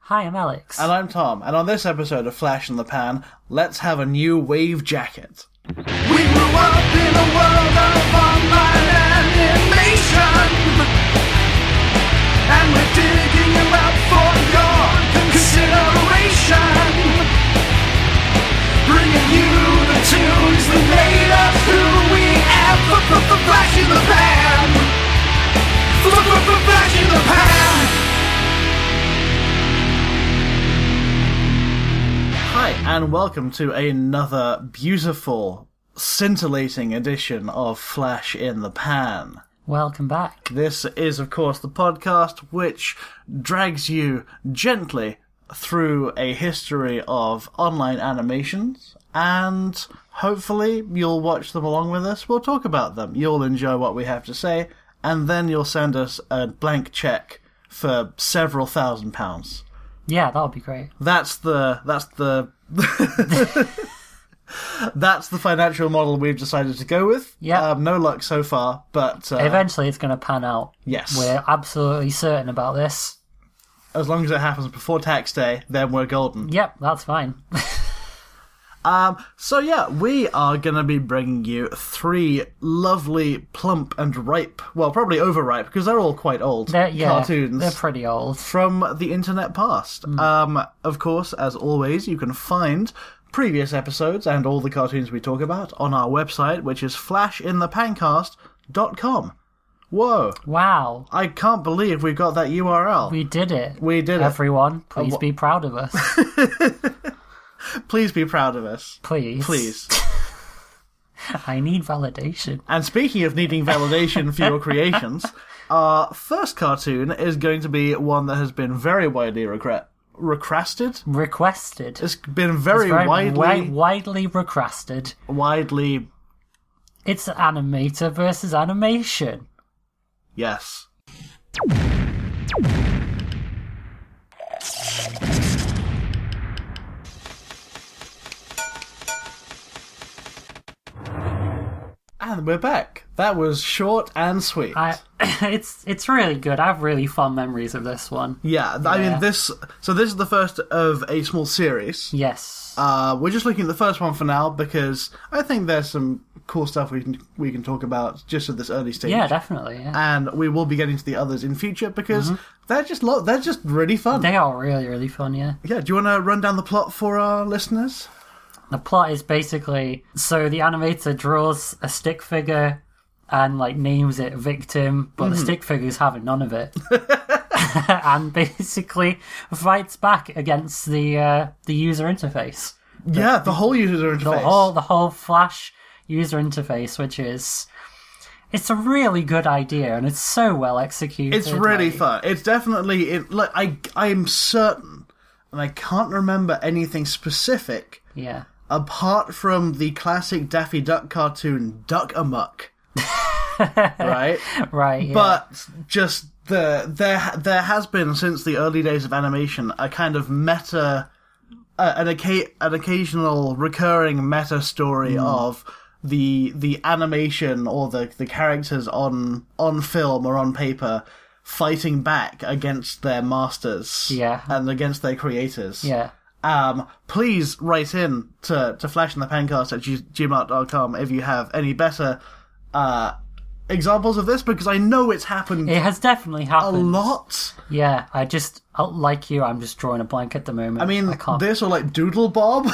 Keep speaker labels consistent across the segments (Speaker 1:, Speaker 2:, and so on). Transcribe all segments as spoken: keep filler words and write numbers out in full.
Speaker 1: Hi, I'm Alex.
Speaker 2: And I'm Tom, and on this episode of Flash in the Pan, let's have a new wave jacket.
Speaker 3: We grew up in a world of online animation, and we're digging you out for your consideration, bringing you the tunes that made us who we am. Flash in the Pan, Flash in the Pan.
Speaker 2: Hi, and welcome to another beautiful, scintillating edition of Flash in the Pan.
Speaker 1: Welcome back.
Speaker 2: This is, of course, the podcast which drags you gently through a history of online animations, and hopefully you'll watch them along with us. We'll talk about them. You'll enjoy what we have to say, and then you'll send us a blank check for several thousand pounds.
Speaker 1: Yeah, that would be great.
Speaker 2: That's the that's the that's the financial model we've decided to go with.
Speaker 1: Yeah.
Speaker 2: Um, no luck so far, but uh,
Speaker 1: eventually it's going to pan out.
Speaker 2: Yes.
Speaker 1: We're absolutely certain about this.
Speaker 2: As long as it happens before tax day, then we're golden.
Speaker 1: Yep, that's fine.
Speaker 2: Um, so yeah, we are going to be bringing you three lovely, plump and ripe, well, probably overripe, because they're all quite old,
Speaker 1: They're, yeah,
Speaker 2: cartoons
Speaker 1: they're pretty old.
Speaker 2: from the internet past.
Speaker 1: Mm.
Speaker 2: Um, of course, as always, you can find previous episodes and all the cartoons we talk about on our website, which is flash in the pancast dot com. Whoa.
Speaker 1: Wow.
Speaker 2: I can't believe we got that U R L.
Speaker 1: We did it.
Speaker 2: We did it.
Speaker 1: Everyone, please
Speaker 2: Uh, wh-
Speaker 1: be proud of us.
Speaker 2: Please be proud of us.
Speaker 1: Please.
Speaker 2: Please.
Speaker 1: I need validation.
Speaker 2: And speaking of needing validation for your creations, our first cartoon is going to be one that has been very widely regret- requested.
Speaker 1: Requested.
Speaker 2: It's been very,
Speaker 1: It's very
Speaker 2: widely,
Speaker 1: wi- widely requested.
Speaker 2: widely,
Speaker 1: It's animator versus animation.
Speaker 2: yes. And we're back. That was short and sweet.
Speaker 1: I, it's it's really good. I have really fond memories of this one.
Speaker 2: yeah, I
Speaker 1: Yeah.
Speaker 2: mean, this... So this is the first of a small series.
Speaker 1: Yes.
Speaker 2: Uh, we're just looking at the first one for now because I think there's some cool stuff we can we can talk about just at this early stage.
Speaker 1: yeah, definitely. Yeah.
Speaker 2: And we will be getting to the others in future because they're just lo- they're just really fun.
Speaker 1: They are really, really fun, yeah.
Speaker 2: Yeah, do you want to run down the plot for our listeners?
Speaker 1: The plot is basically, so the animator draws a stick figure and like names it victim, but the stick figure's having none of it. And basically fights back against the uh, the user interface.
Speaker 2: Yeah, the whole user interface.
Speaker 1: The whole the whole Flash user interface, which is it's a really good idea and it's so well executed.
Speaker 2: It's really
Speaker 1: like-
Speaker 2: fun. It's definitely it. Like I, I am certain, and I can't remember anything specific
Speaker 1: Yeah.
Speaker 2: apart from the classic Daffy Duck cartoon Duck Amuck. Right.
Speaker 1: Right. Yeah.
Speaker 2: But just the there there has been since the early days of animation a kind of meta, uh, an occa- an occasional recurring meta story of the the animation or the the characters on on film or on paper fighting back against their masters,
Speaker 1: Yeah.
Speaker 2: and against their creators.
Speaker 1: yeah.
Speaker 2: Um, please write in to, to flashinthepancast at gmail dot com if you have any better uh, examples of this, because I know it's happened
Speaker 1: It has definitely
Speaker 2: a
Speaker 1: happened.
Speaker 2: lot.
Speaker 1: Yeah, I just, uh, like you, I'm just drawing a blank at the moment.
Speaker 2: I mean,
Speaker 1: I can't.
Speaker 2: this or like Doodle Bob.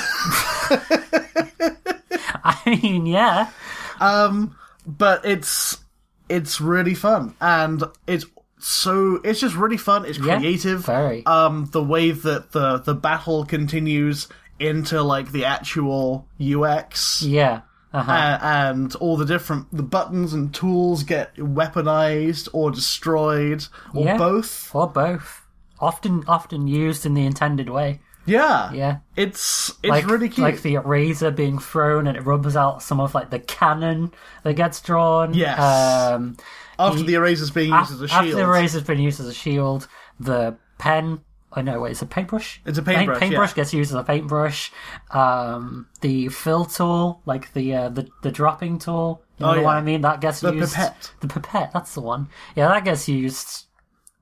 Speaker 1: I mean, yeah.
Speaker 2: But it's it's really fun, and it's so it's just really fun. It's
Speaker 1: Yeah,
Speaker 2: creative.
Speaker 1: very.
Speaker 2: Um, the way that the the battle continues into like the actual U X.
Speaker 1: Yeah. Uh-huh.
Speaker 2: Uh, and all the different the buttons and tools get weaponized or destroyed or
Speaker 1: Yeah.
Speaker 2: both.
Speaker 1: Or both. Often often used in the intended way.
Speaker 2: Yeah,
Speaker 1: Yeah.
Speaker 2: It's it's
Speaker 1: Like,
Speaker 2: really cute.
Speaker 1: like the eraser being thrown and it rubs out some of like the cannon that gets drawn.
Speaker 2: Yes.
Speaker 1: Um,
Speaker 2: After
Speaker 1: he-
Speaker 2: the eraser's being used
Speaker 1: af-
Speaker 2: as a
Speaker 1: After
Speaker 2: shield.
Speaker 1: the eraser's been used as a shield, the pen Oh no, wait, it's a paintbrush?
Speaker 2: It's a
Speaker 1: Paint-
Speaker 2: paintbrush,
Speaker 1: Paintbrush
Speaker 2: yeah.
Speaker 1: gets used as a paintbrush. Um, the fill tool, like the uh, the, the dropping tool, you know
Speaker 2: Oh,
Speaker 1: the one
Speaker 2: yeah.
Speaker 1: I mean? That gets
Speaker 2: The
Speaker 1: used...
Speaker 2: pipette.
Speaker 1: The pipette, that's the one. Yeah, that gets used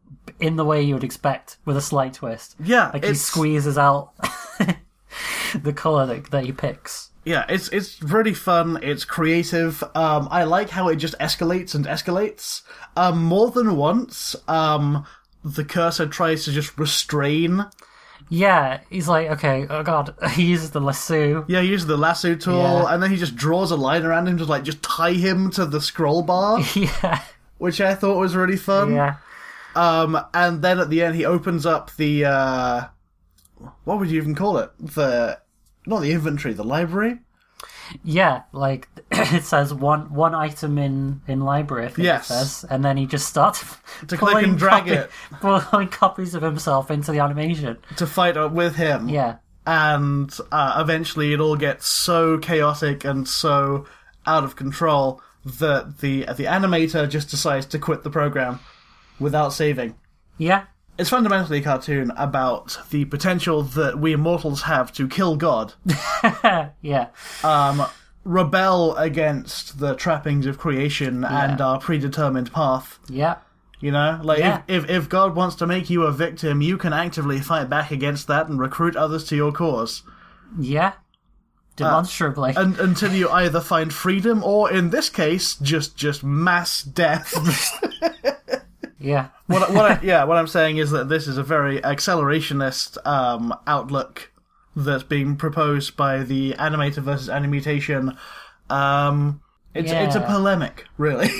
Speaker 1: in the way you would expect with a slight twist.
Speaker 2: Yeah,
Speaker 1: Like he
Speaker 2: it's-
Speaker 1: squeezes out the colour that, that he picks.
Speaker 2: Yeah, it's it's really fun. It's creative. Um, I like how it just escalates and escalates. Um, more than once, um, the cursor tries to just restrain.
Speaker 1: Yeah, he's like, okay, oh god, he uses the lasso.
Speaker 2: Yeah, he uses the lasso tool,
Speaker 1: Yeah.
Speaker 2: and then he just draws a line around him to like just tie him to the scroll bar,
Speaker 1: Yeah,
Speaker 2: which I thought was really fun.
Speaker 1: yeah.
Speaker 2: Um, and then at the end, he opens up the uh, what would you even call it? The not the inventory, the library.
Speaker 1: Yeah, like it says one one item in in library. I think
Speaker 2: Yes.
Speaker 1: it says, and then he just starts
Speaker 2: To click and drag it.
Speaker 1: pulling copies of himself into the animation.
Speaker 2: To fight with him.
Speaker 1: Yeah,
Speaker 2: And uh, eventually it all gets so chaotic and so out of control that the the animator just decides to quit the program without saving.
Speaker 1: yeah,
Speaker 2: It's fundamentally a cartoon about the potential that we immortals have to kill God,
Speaker 1: yeah,
Speaker 2: um, rebel against the trappings of creation and our predetermined path.
Speaker 1: yeah,
Speaker 2: You know, like
Speaker 1: Yeah.
Speaker 2: if, if if God wants to make you a victim, you can actively fight back against that and recruit others to your cause.
Speaker 1: yeah. Demonstrably.
Speaker 2: And, until you either find freedom or, in this case, just just mass death.
Speaker 1: yeah,
Speaker 2: what what I, yeah, what I'm saying is that this is a very accelerationist um, outlook that's being proposed by the animator versus animation. Um, it's it's a
Speaker 1: Yeah.
Speaker 2: polemic, really.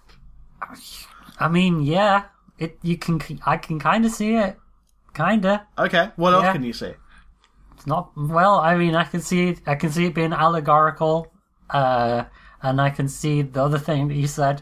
Speaker 1: I mean, yeah. It you can I can kind of see it, kinda.
Speaker 2: Okay, what else
Speaker 1: Yeah.
Speaker 2: can you see?
Speaker 1: It's not well. I mean, I can see it. I can see it being allegorical, uh, and I can see the other thing that you said,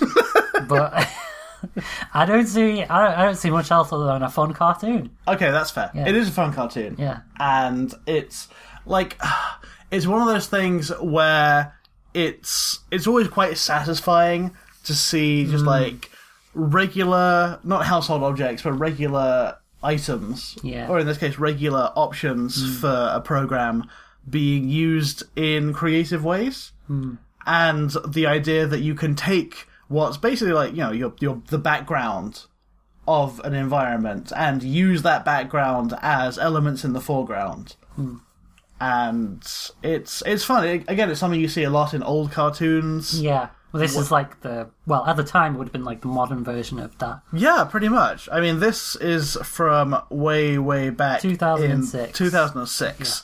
Speaker 1: but I don't see. I don't, I don't see much else other than a fun cartoon.
Speaker 2: Okay, that's fair.
Speaker 1: Yeah.
Speaker 2: It is a fun cartoon.
Speaker 1: Yeah.
Speaker 2: And it's like it's one of those things where it's it's always quite satisfying to see just
Speaker 1: Mm.
Speaker 2: like regular, not household objects, but regular items,
Speaker 1: Yeah.
Speaker 2: or in this case, regular options for a program being used in creative ways. And the idea that you can take what's basically like, you know, your your the background of an environment and use that background as elements in the foreground. And it's it's fun. It, again, it's something you see a lot in old cartoons.
Speaker 1: Yeah. Well, this is like the well at the time it would have been like the modern version of that.
Speaker 2: Yeah, pretty much. I mean, this is from way, way back
Speaker 1: two thousand six.
Speaker 2: in two thousand six.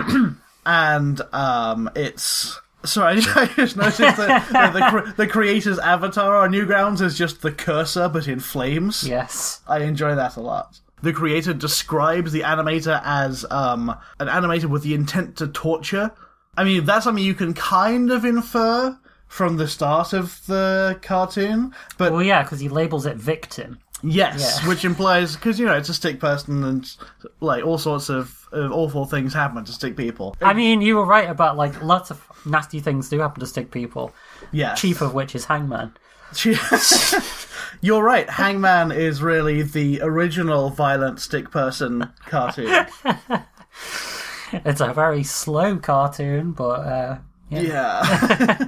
Speaker 2: And um, it's... Sorry, I just noticed that the, the, cre- the creator's avatar on Newgrounds is just the cursor, but in flames.
Speaker 1: Yes.
Speaker 2: I enjoy that a lot. The creator describes the animator as um, an animator with the intent to torture. I mean, that's something you can kind of infer from the start of the cartoon, but
Speaker 1: Well, yeah, because he labels it victim.
Speaker 2: yes,
Speaker 1: Yeah.
Speaker 2: which implies, because, you know, it's a stick person and, like, all sorts of, of awful things happen to stick people.
Speaker 1: I mean, you were right about like lots of nasty things do happen to stick people.
Speaker 2: Yes.
Speaker 1: Chief of which is Hangman.
Speaker 2: You're right, Hangman is really the original violent stick person cartoon.
Speaker 1: It's a very slow cartoon, but uh, yeah.
Speaker 2: Yeah.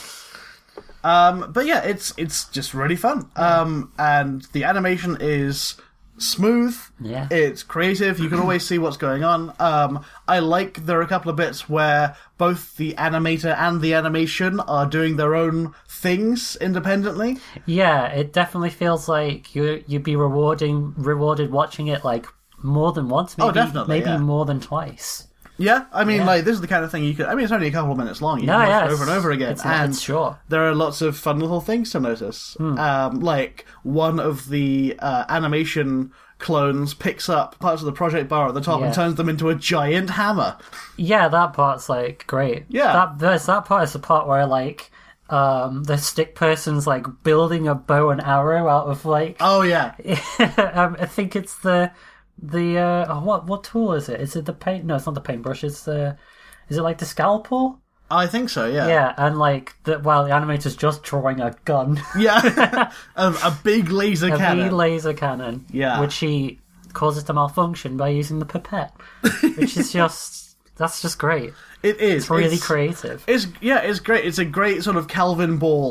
Speaker 2: um, but yeah, it's it's just really fun. Um, and the animation is smooth.
Speaker 1: Yeah.
Speaker 2: It's creative. You can always see what's going on. Um, I like there are a couple of bits where both the animator and the animation are doing their own things independently.
Speaker 1: Yeah, it definitely feels like you you'd be rewarding rewarded watching it like more than once. Maybe,
Speaker 2: Oh, definitely,
Speaker 1: maybe
Speaker 2: yeah.
Speaker 1: more than twice.
Speaker 2: Yeah, I mean,
Speaker 1: Yeah.
Speaker 2: like, this is the kind of thing you could... I mean, it's only a couple of minutes long. You
Speaker 1: No,
Speaker 2: can watch
Speaker 1: yeah,
Speaker 2: it over and
Speaker 1: it's-
Speaker 2: over again.
Speaker 1: It's,
Speaker 2: and
Speaker 1: it's short.
Speaker 2: there are lots of fun little things to notice.
Speaker 1: Hmm.
Speaker 2: Um, like, one of the uh, animation clones picks up parts of the project bar at the top
Speaker 1: Yeah.
Speaker 2: and turns them into a giant hammer.
Speaker 1: Yeah, that part's like great.
Speaker 2: Yeah.
Speaker 1: that there's that part is the part where like um the stick person's like building a bow and arrow out of like
Speaker 2: Oh, yeah.
Speaker 1: um, I think it's the the uh oh, what what tool is it? Is it the paint? No, it's not the paintbrush. It's the is it like the scalpel?
Speaker 2: I think so, yeah.
Speaker 1: Yeah, and like the while the animator's just drawing a gun,
Speaker 2: Yeah. a, a big laser
Speaker 1: a
Speaker 2: cannon.
Speaker 1: wee laser cannon,
Speaker 2: Yeah.
Speaker 1: which he causes to malfunction by using the pipette, which is just that's just great.
Speaker 2: It is.
Speaker 1: It's really
Speaker 2: it's,
Speaker 1: creative.
Speaker 2: It's, yeah, it's great. It's a great sort of Calvin Ball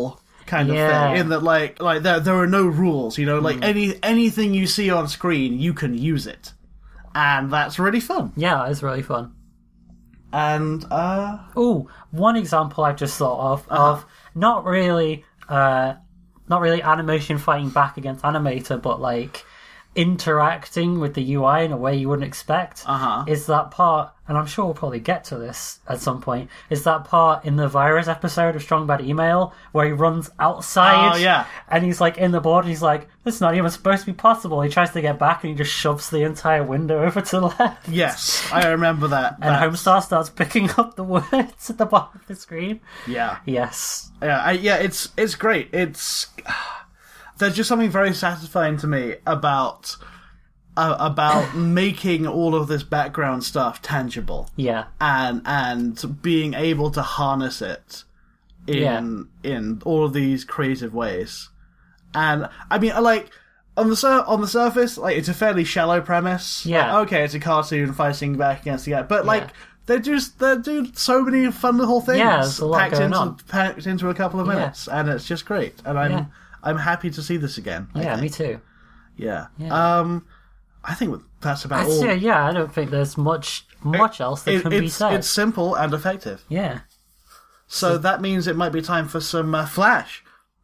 Speaker 2: kind of
Speaker 1: Yeah.
Speaker 2: thing. In that, like, like there there are no rules. You know, like any anything you see on screen, you can use it, and that's really fun.
Speaker 1: Yeah, it's really fun.
Speaker 2: And uh,
Speaker 1: Oh, one example I've just thought of of not really, uh, not really animation fighting back against Animator, but like interacting with the U I in a way you wouldn't expect.
Speaker 2: Uh-huh.
Speaker 1: Is that part, and I'm sure we'll probably get to this at some point. Is that part in the Virus episode of Strong Bad Email where he runs outside?
Speaker 2: Oh, yeah.
Speaker 1: And he's like in the board, and he's like, "This is not even supposed to be possible." He tries to get back, and he just shoves the entire window over to the left.
Speaker 2: yes, I remember that.
Speaker 1: And
Speaker 2: That's-
Speaker 1: Homestar starts picking up the words at the bottom of the screen.
Speaker 2: yeah,
Speaker 1: Yes.
Speaker 2: yeah, I, yeah. It's it's great. It's there's just something very satisfying to me about uh, about making all of this background stuff tangible.
Speaker 1: Yeah.
Speaker 2: and and being able to harness it in in all of these creative ways. And I mean, I like on the sur- on the surface, like it's a fairly shallow premise.
Speaker 1: Yeah.
Speaker 2: Like, okay, it's a cartoon fighting back against the guy, but like
Speaker 1: Yeah.
Speaker 2: they just they do so many fun little things.
Speaker 1: Yeah, there's a lot
Speaker 2: packed
Speaker 1: going
Speaker 2: into
Speaker 1: on.
Speaker 2: packed into a couple of
Speaker 1: Yeah.
Speaker 2: minutes, and it's just great. And I'm
Speaker 1: Yeah.
Speaker 2: I'm happy to see this again. I
Speaker 1: Yeah,
Speaker 2: think.
Speaker 1: me too.
Speaker 2: Yeah.
Speaker 1: Yeah.
Speaker 2: Um, I think that's about
Speaker 1: I'd
Speaker 2: all.
Speaker 1: say, yeah, I don't think there's much much else that
Speaker 2: It-
Speaker 1: can be
Speaker 2: it's,
Speaker 1: said.
Speaker 2: it's simple and effective.
Speaker 1: Yeah.
Speaker 2: So that means it might be time for some uh, Flash.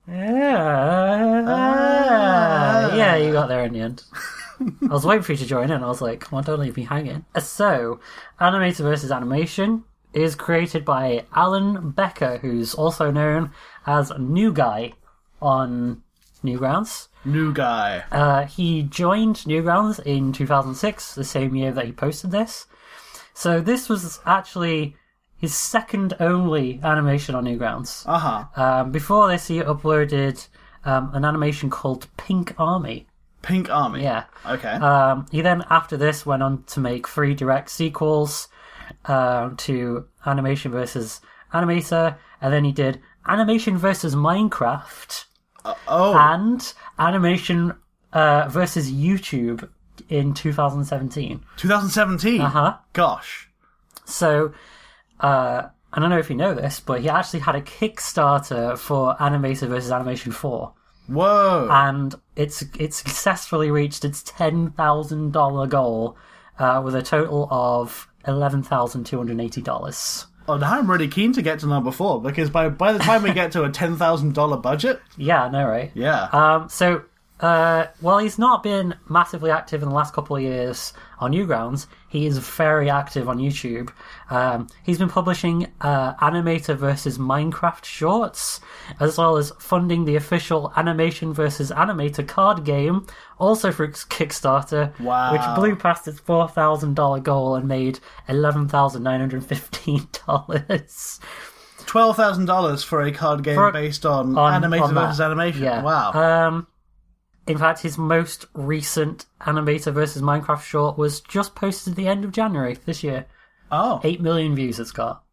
Speaker 1: Yeah. yeah, you got there in the end. I was waiting for you to join in. I was like, come on, don't leave me hanging. So, Animator versus Animation is created by Alan Becker, who's also known as New Guy on Newgrounds.
Speaker 2: New guy.
Speaker 1: Uh, he joined Newgrounds in two thousand six, the same year that he posted this. So this was actually his second only animation on Newgrounds.
Speaker 2: Uh huh.
Speaker 1: Um, before this, he uploaded um, an animation called Pink Army.
Speaker 2: Pink Army.
Speaker 1: Yeah.
Speaker 2: Okay.
Speaker 1: Um, he then, after this, went on to make three direct sequels um, to Animation versus Animator, and then he did Animation versus Minecraft
Speaker 2: oh,
Speaker 1: and Animation uh, versus YouTube in two thousand seventeen.
Speaker 2: twenty seventeen.
Speaker 1: Uh huh.
Speaker 2: Gosh.
Speaker 1: So, uh, I don't know if you know this, but he actually had a Kickstarter for Animator versus Animation four.
Speaker 2: Whoa.
Speaker 1: And it's it's successfully reached its ten thousand dollars goal uh, with a total of eleven thousand two hundred eighty dollars.
Speaker 2: Oh, now I'm really keen to get to number four because by by the time we get to a ten thousand dollar budget,
Speaker 1: Yeah, I know, right?
Speaker 2: yeah.
Speaker 1: Um, so, uh, while he's not been massively active in the last couple of years on Newgrounds, he is very active on YouTube. Um, he's been publishing uh, Animator versus Minecraft shorts, as well as funding the official Animation versus Animator card game, also for Kickstarter,
Speaker 2: Wow.
Speaker 1: which blew past its four thousand dollars goal and made eleven thousand nine hundred fifteen dollars.
Speaker 2: Twelve thousand dollars for a card game
Speaker 1: For a-
Speaker 2: based on,
Speaker 1: on-
Speaker 2: Animator
Speaker 1: on that.
Speaker 2: versus Animation.
Speaker 1: Yeah.
Speaker 2: Wow.
Speaker 1: Um, in fact, his most recent Animator versus Minecraft short was just posted at the end of January this year.
Speaker 2: oh.
Speaker 1: Eight million views it's got.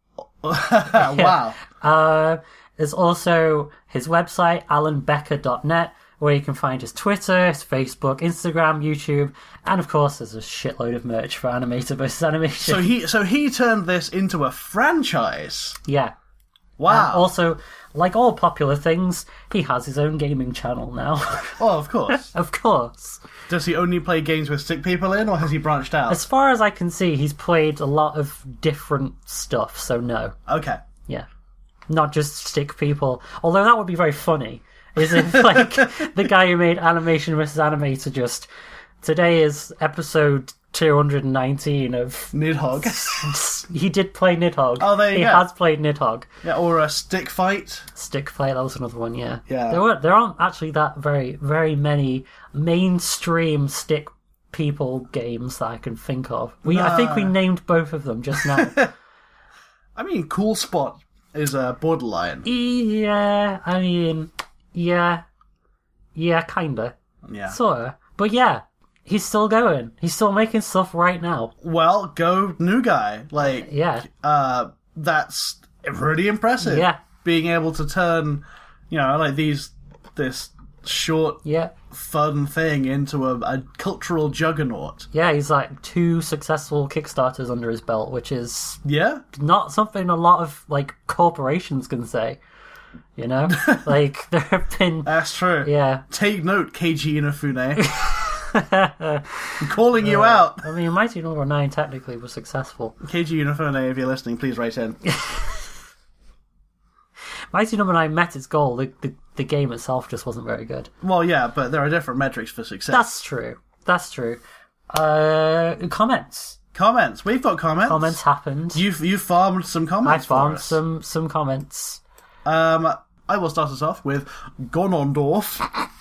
Speaker 2: Wow.
Speaker 1: Uh, there's also his website, alan becker dot net, where you can find his Twitter, his Facebook, Instagram, YouTube, and of course there's a shitload of merch for Animator versus Animation.
Speaker 2: So he so he turned this into a franchise.
Speaker 1: yeah.
Speaker 2: Wow.
Speaker 1: Also, like all popular things, he has his own gaming channel now.
Speaker 2: Oh, of course.
Speaker 1: Of course.
Speaker 2: Does he only play games with stick people in, or has he branched out?
Speaker 1: As far as I can see, he's played a lot of different stuff, so no.
Speaker 2: Okay.
Speaker 1: Yeah. Not just stick people. Although that would be very funny. Is if, like, the guy who made Animation versus Animator just... Today is episode two hundred nineteen of...
Speaker 2: Nidhogg.
Speaker 1: He did play Nidhogg.
Speaker 2: Oh, there you
Speaker 1: he
Speaker 2: go.
Speaker 1: has played Nidhogg.
Speaker 2: Yeah, or a stick fight.
Speaker 1: Stick Fight, that was another one, yeah.
Speaker 2: Yeah.
Speaker 1: There, were, there aren't actually that very, very many mainstream stick people games that I can think of. We, I think we
Speaker 2: No.
Speaker 1: named both of them just now.
Speaker 2: I mean, Cool Spot is a borderline.
Speaker 1: Yeah, I mean, yeah. Yeah, kinda.
Speaker 2: Yeah.
Speaker 1: Sorta. But yeah, he's still going. He's still making stuff right now.
Speaker 2: Well, go new guy. Like,
Speaker 1: Yeah.
Speaker 2: uh, that's really impressive.
Speaker 1: Yeah.
Speaker 2: Being able to turn, you know, like these, this short,
Speaker 1: Yeah.
Speaker 2: fun thing into a, a cultural juggernaut.
Speaker 1: Yeah, he's like two successful Kickstarters under his belt, which is
Speaker 2: Yeah?
Speaker 1: not something a lot of, like, corporations can say. You know, like there have been.
Speaker 2: That's true.
Speaker 1: Yeah.
Speaker 2: Take note, Keiji Inafune. I'm calling you out.
Speaker 1: I mean, Mighty Number Nine technically was successful.
Speaker 2: Keiji Inafune, if you're listening, please write in.
Speaker 1: Mighty Number Nine met its goal. The, the the game itself just wasn't very good.
Speaker 2: Well, yeah, but there are different metrics for success.
Speaker 1: That's true. That's true. Uh, comments.
Speaker 2: Comments. We've got comments.
Speaker 1: Comments happened.
Speaker 2: You've you farmed some
Speaker 1: I
Speaker 2: comments.
Speaker 1: farmed
Speaker 2: for us.
Speaker 1: some some comments.
Speaker 2: Um, I will start us off with Gonondorf.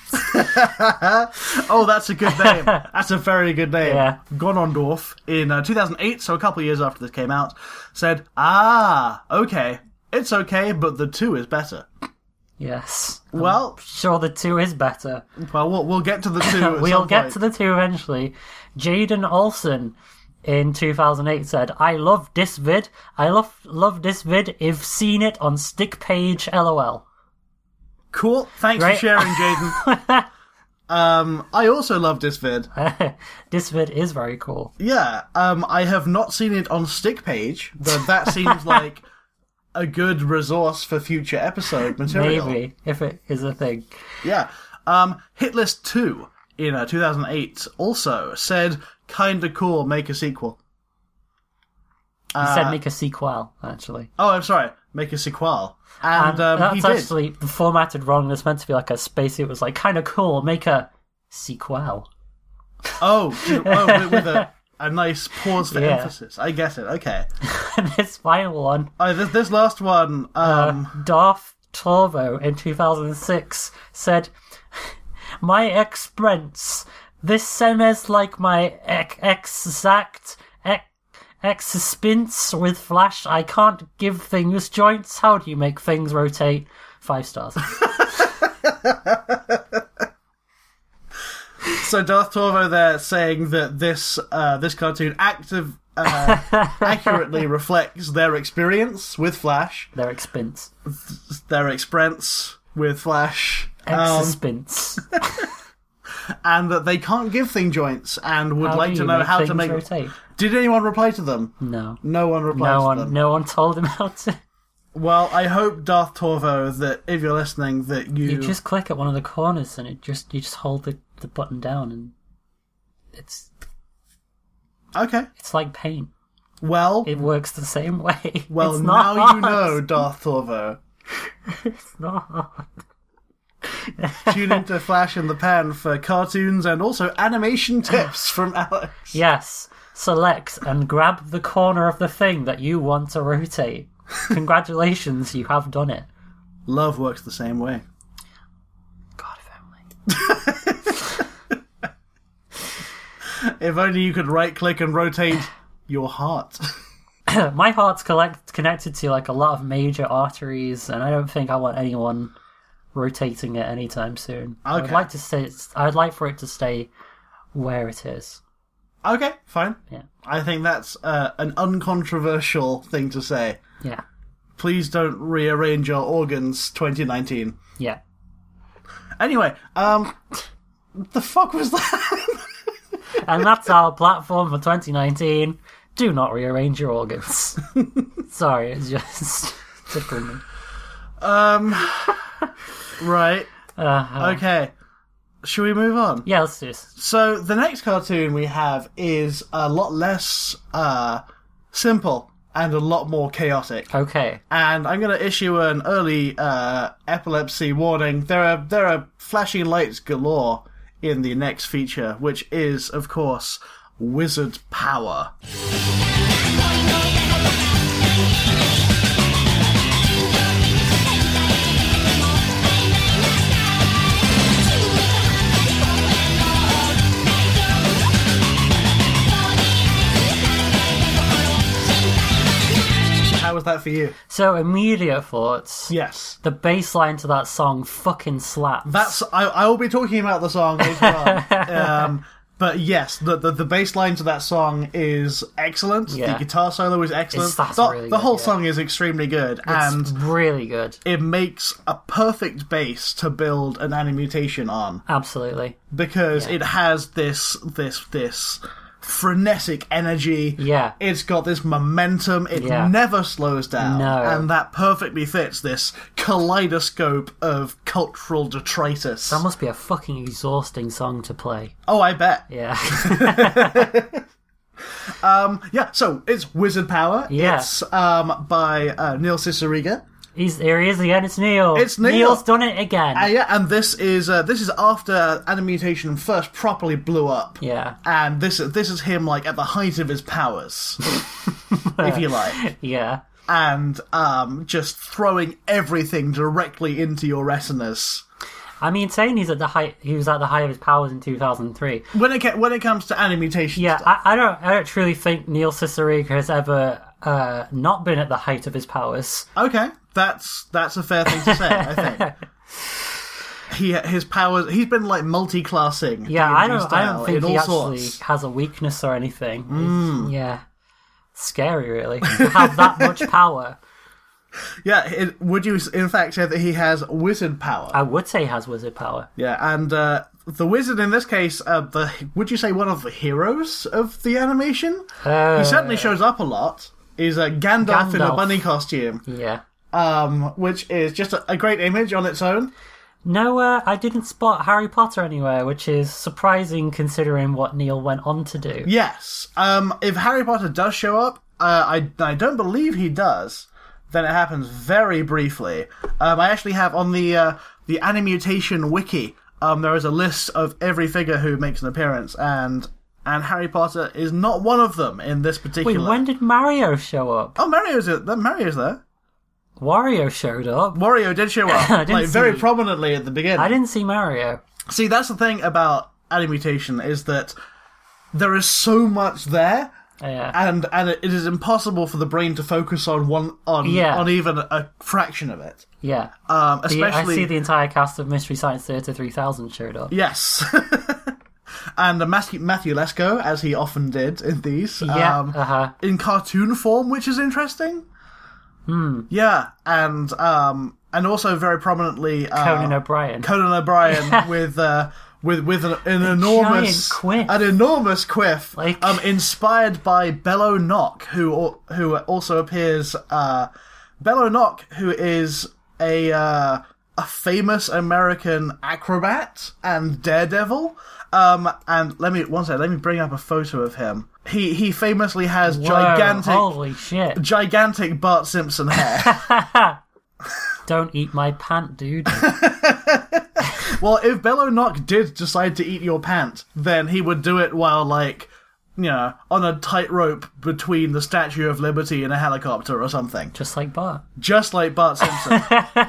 Speaker 2: Oh, that's a good name. That's a very good name.
Speaker 1: Yeah.
Speaker 2: Gonondorf, in uh, two thousand eight, so a couple of years after this came out, said, "Ah, okay, it's okay, but the two is better."
Speaker 1: Yes.
Speaker 2: Well,
Speaker 1: Sure, the two is better.
Speaker 2: well, we'll, we'll get to the two. At
Speaker 1: We'll
Speaker 2: some
Speaker 1: get
Speaker 2: point.
Speaker 1: to the two eventually. Jaden Olsen in two thousand eight said, "I love this vid. I love love this vid. If seen it on stick page, lol."
Speaker 2: Cool. Thanks
Speaker 1: Right.
Speaker 2: for sharing, Jaden. um, I also love this vid.
Speaker 1: This vid is very cool.
Speaker 2: Yeah, um, I have not seen it on stick page, but that seems like a good resource for future episode material.
Speaker 1: Maybe, if it is a thing.
Speaker 2: Yeah. Um, Hitlist two in uh, two thousand eight also said, "Kinda cool, make a sequel."
Speaker 1: He said make a sequel, actually.
Speaker 2: Oh, I'm sorry, make a sequel. And, um,
Speaker 1: that's
Speaker 2: he did.
Speaker 1: actually formatted wrong. It's meant to be like a space. It was like, kind of cool, make a sequel.
Speaker 2: Oh, you- oh with, with a, a nice pause for
Speaker 1: Yeah.
Speaker 2: emphasis. I get it, okay.
Speaker 1: And this final one,
Speaker 2: Oh, this, this last one, um...
Speaker 1: Darth Torvo in two thousand six said, "My ex Brents, this seems like my ec- exact ec- ex-spints with Flash. I can't give things joints. How do you make things rotate?" Five stars.
Speaker 2: So Darth Torvo there saying that this uh, this cartoon active uh, accurately reflects their experience with Flash,
Speaker 1: They're expins.
Speaker 2: their experience with Flash, um,
Speaker 1: Ex-spints.
Speaker 2: and that they can't give thing joints and would
Speaker 1: How
Speaker 2: like
Speaker 1: do
Speaker 2: to
Speaker 1: you
Speaker 2: know
Speaker 1: make
Speaker 2: how to
Speaker 1: things
Speaker 2: make.
Speaker 1: rotate?
Speaker 2: Did anyone reply to them?
Speaker 1: No.
Speaker 2: No one replied
Speaker 1: No
Speaker 2: to
Speaker 1: one,
Speaker 2: them.
Speaker 1: no one told him how to.
Speaker 2: Well, I hope Darth Torvo that if you're listening that you,
Speaker 1: You just click at one of the corners and it just you just hold the, the button down and it's
Speaker 2: okay.
Speaker 1: it's like paint.
Speaker 2: Well,
Speaker 1: It works the same way.
Speaker 2: well
Speaker 1: It's not
Speaker 2: now
Speaker 1: hard.
Speaker 2: you know, Darth Torvo.
Speaker 1: It's not hard.
Speaker 2: Tune into Flash in the Pan for cartoons and also animation tips from Alex.
Speaker 1: Yes. Select and grab the corner of the thing that you want to rotate. Congratulations, you have done it.
Speaker 2: Love works the same way.
Speaker 1: God, if only.
Speaker 2: If only you could right click and rotate your heart.
Speaker 1: My heart's collect- connected to like a lot of major arteries, and I don't think I want anyone rotating it anytime soon. I'd
Speaker 2: Okay.
Speaker 1: like to stay. I'd like for it to stay where it is.
Speaker 2: Okay, fine.
Speaker 1: Yeah,
Speaker 2: I think that's uh, an uncontroversial thing to say.
Speaker 1: yeah,
Speaker 2: Please don't rearrange your organs, twenty nineteen.
Speaker 1: yeah.
Speaker 2: Anyway, um, the fuck was that?
Speaker 1: And that's our platform for twenty nineteen. Do not rearrange your organs. Sorry, it's just different.
Speaker 2: um, right.
Speaker 1: Uh, uh,
Speaker 2: Okay. Should we move on?
Speaker 1: yeah, let's do this.
Speaker 2: So the next cartoon we have is a lot less uh, simple and a lot more chaotic.
Speaker 1: Okay.
Speaker 2: And I'm going to issue an early uh, epilepsy warning. There are there are flashing lights galore in the next feature, which is, of course, Wizard Power. How was that for you?
Speaker 1: So, immediate thoughts.
Speaker 2: Yes.
Speaker 1: The bass line to that song fucking slaps.
Speaker 2: That's I, I will be talking about the song later on. Um, but yes, the, the the bass line to that song is excellent.
Speaker 1: Yeah.
Speaker 2: The guitar solo is excellent.
Speaker 1: It's- that's
Speaker 2: the
Speaker 1: really
Speaker 2: the
Speaker 1: good,
Speaker 2: whole
Speaker 1: yeah.
Speaker 2: song is extremely good,
Speaker 1: It's
Speaker 2: and
Speaker 1: really good.
Speaker 2: it makes a perfect base to build an animutation on
Speaker 1: Absolutely.
Speaker 2: because
Speaker 1: Yeah.
Speaker 2: it has this this this frenetic energy.
Speaker 1: Yeah.
Speaker 2: It's got this momentum. It
Speaker 1: Yeah.
Speaker 2: never slows down.
Speaker 1: No.
Speaker 2: And that perfectly fits this kaleidoscope of cultural detritus.
Speaker 1: That must be a fucking exhausting song to play.
Speaker 2: Oh, I bet.
Speaker 1: Yeah.
Speaker 2: Yeah, so it's Wizard Power.
Speaker 1: Yeah.
Speaker 2: It's um, by uh, Neil Cicierega.
Speaker 1: He's, here he is again, it's Neil.
Speaker 2: It's Neil.
Speaker 1: Neil's done it again.
Speaker 2: Uh, yeah, and this is uh, this is after Animutation first properly blew up.
Speaker 1: Yeah.
Speaker 2: And this this is him like at the height of his powers, if you like,
Speaker 1: Yeah.
Speaker 2: and um, just throwing everything directly into your retinas.
Speaker 1: I mean, saying he's at the height, he was at the height of his powers in two thousand three.
Speaker 2: When it ca- when it comes to Animutation,
Speaker 1: Yeah,
Speaker 2: stuff,
Speaker 1: I, I don't, I don't truly think Neil Cicierega has ever uh, not been at the height of his powers.
Speaker 2: okay, that's that's a fair thing to say. I think he his powers. He's been like multi-classing.
Speaker 1: Yeah,
Speaker 2: D and D
Speaker 1: I don't, I
Speaker 2: style
Speaker 1: don't think
Speaker 2: in
Speaker 1: he
Speaker 2: all
Speaker 1: actually
Speaker 2: sorts.
Speaker 1: has a weakness or anything. It's- yeah, scary, really, to have that much power.
Speaker 2: Yeah, it, would you in fact say that he has wizard power?
Speaker 1: I would say he has wizard power.
Speaker 2: Yeah, and uh, the wizard in this case, uh, the would you say one of the heroes of the animation?
Speaker 1: Uh,
Speaker 2: he certainly shows up a lot. He's a Gandalf, in a
Speaker 1: Gandalf.
Speaker 2: bunny costume,
Speaker 1: Yeah.
Speaker 2: um, which is just a, a great image on its own.
Speaker 1: No, uh, I didn't spot Harry Potter anywhere, which is surprising considering what Neil went on to do.
Speaker 2: Yes, um, if Harry Potter does show up, uh, I I don't believe he does. Then it happens very briefly. Um, I actually have on the uh, the Animutation wiki. Um, there is a list of every figure who makes an appearance, and and Harry Potter is not one of them in this particular.
Speaker 1: Wait, when did Mario show up?
Speaker 2: Oh, Mario's there. Mario's there.
Speaker 1: Wario showed up.
Speaker 2: Wario did show up,
Speaker 1: I didn't
Speaker 2: like very
Speaker 1: see-
Speaker 2: prominently at the beginning.
Speaker 1: I didn't see Mario.
Speaker 2: See, that's the thing about Animutation is that there is so much there.
Speaker 1: Yeah.
Speaker 2: And and it is impossible for the brain to focus on one on
Speaker 1: Yeah.
Speaker 2: on even a fraction of it.
Speaker 1: Yeah.
Speaker 2: Um,
Speaker 1: The-
Speaker 2: especially
Speaker 1: I see the entire cast of Mystery Science Theater three thousand showed up.
Speaker 2: yes, and uh, Matthew Matthew Lesko, as he often did in these,
Speaker 1: Yeah,
Speaker 2: um,
Speaker 1: uh-huh.
Speaker 2: in cartoon form, which is interesting. Hmm. Yeah, and um, and also very prominently uh,
Speaker 1: Conan O'Brien.
Speaker 2: Conan O'Brien with. Uh, With with an, an enormous
Speaker 1: giant quiff.
Speaker 2: an enormous quiff,
Speaker 1: Like-
Speaker 2: um, inspired by Bello Nock, who al- who also appears. Uh, Bello Nock, who is a uh, a famous American acrobat and daredevil. Um, and let me one second. Let me bring up a photo of him. He he famously has
Speaker 1: Whoa,
Speaker 2: gigantic
Speaker 1: holy shit.
Speaker 2: gigantic Bart Simpson hair.
Speaker 1: Don't eat my pant, dude.
Speaker 2: Well, if Bello Nock did decide to eat your pant, then he would do it while, like, you know, on a tightrope between the Statue of Liberty and a helicopter or something.
Speaker 1: Just like Bart.
Speaker 2: Just like Bart Simpson.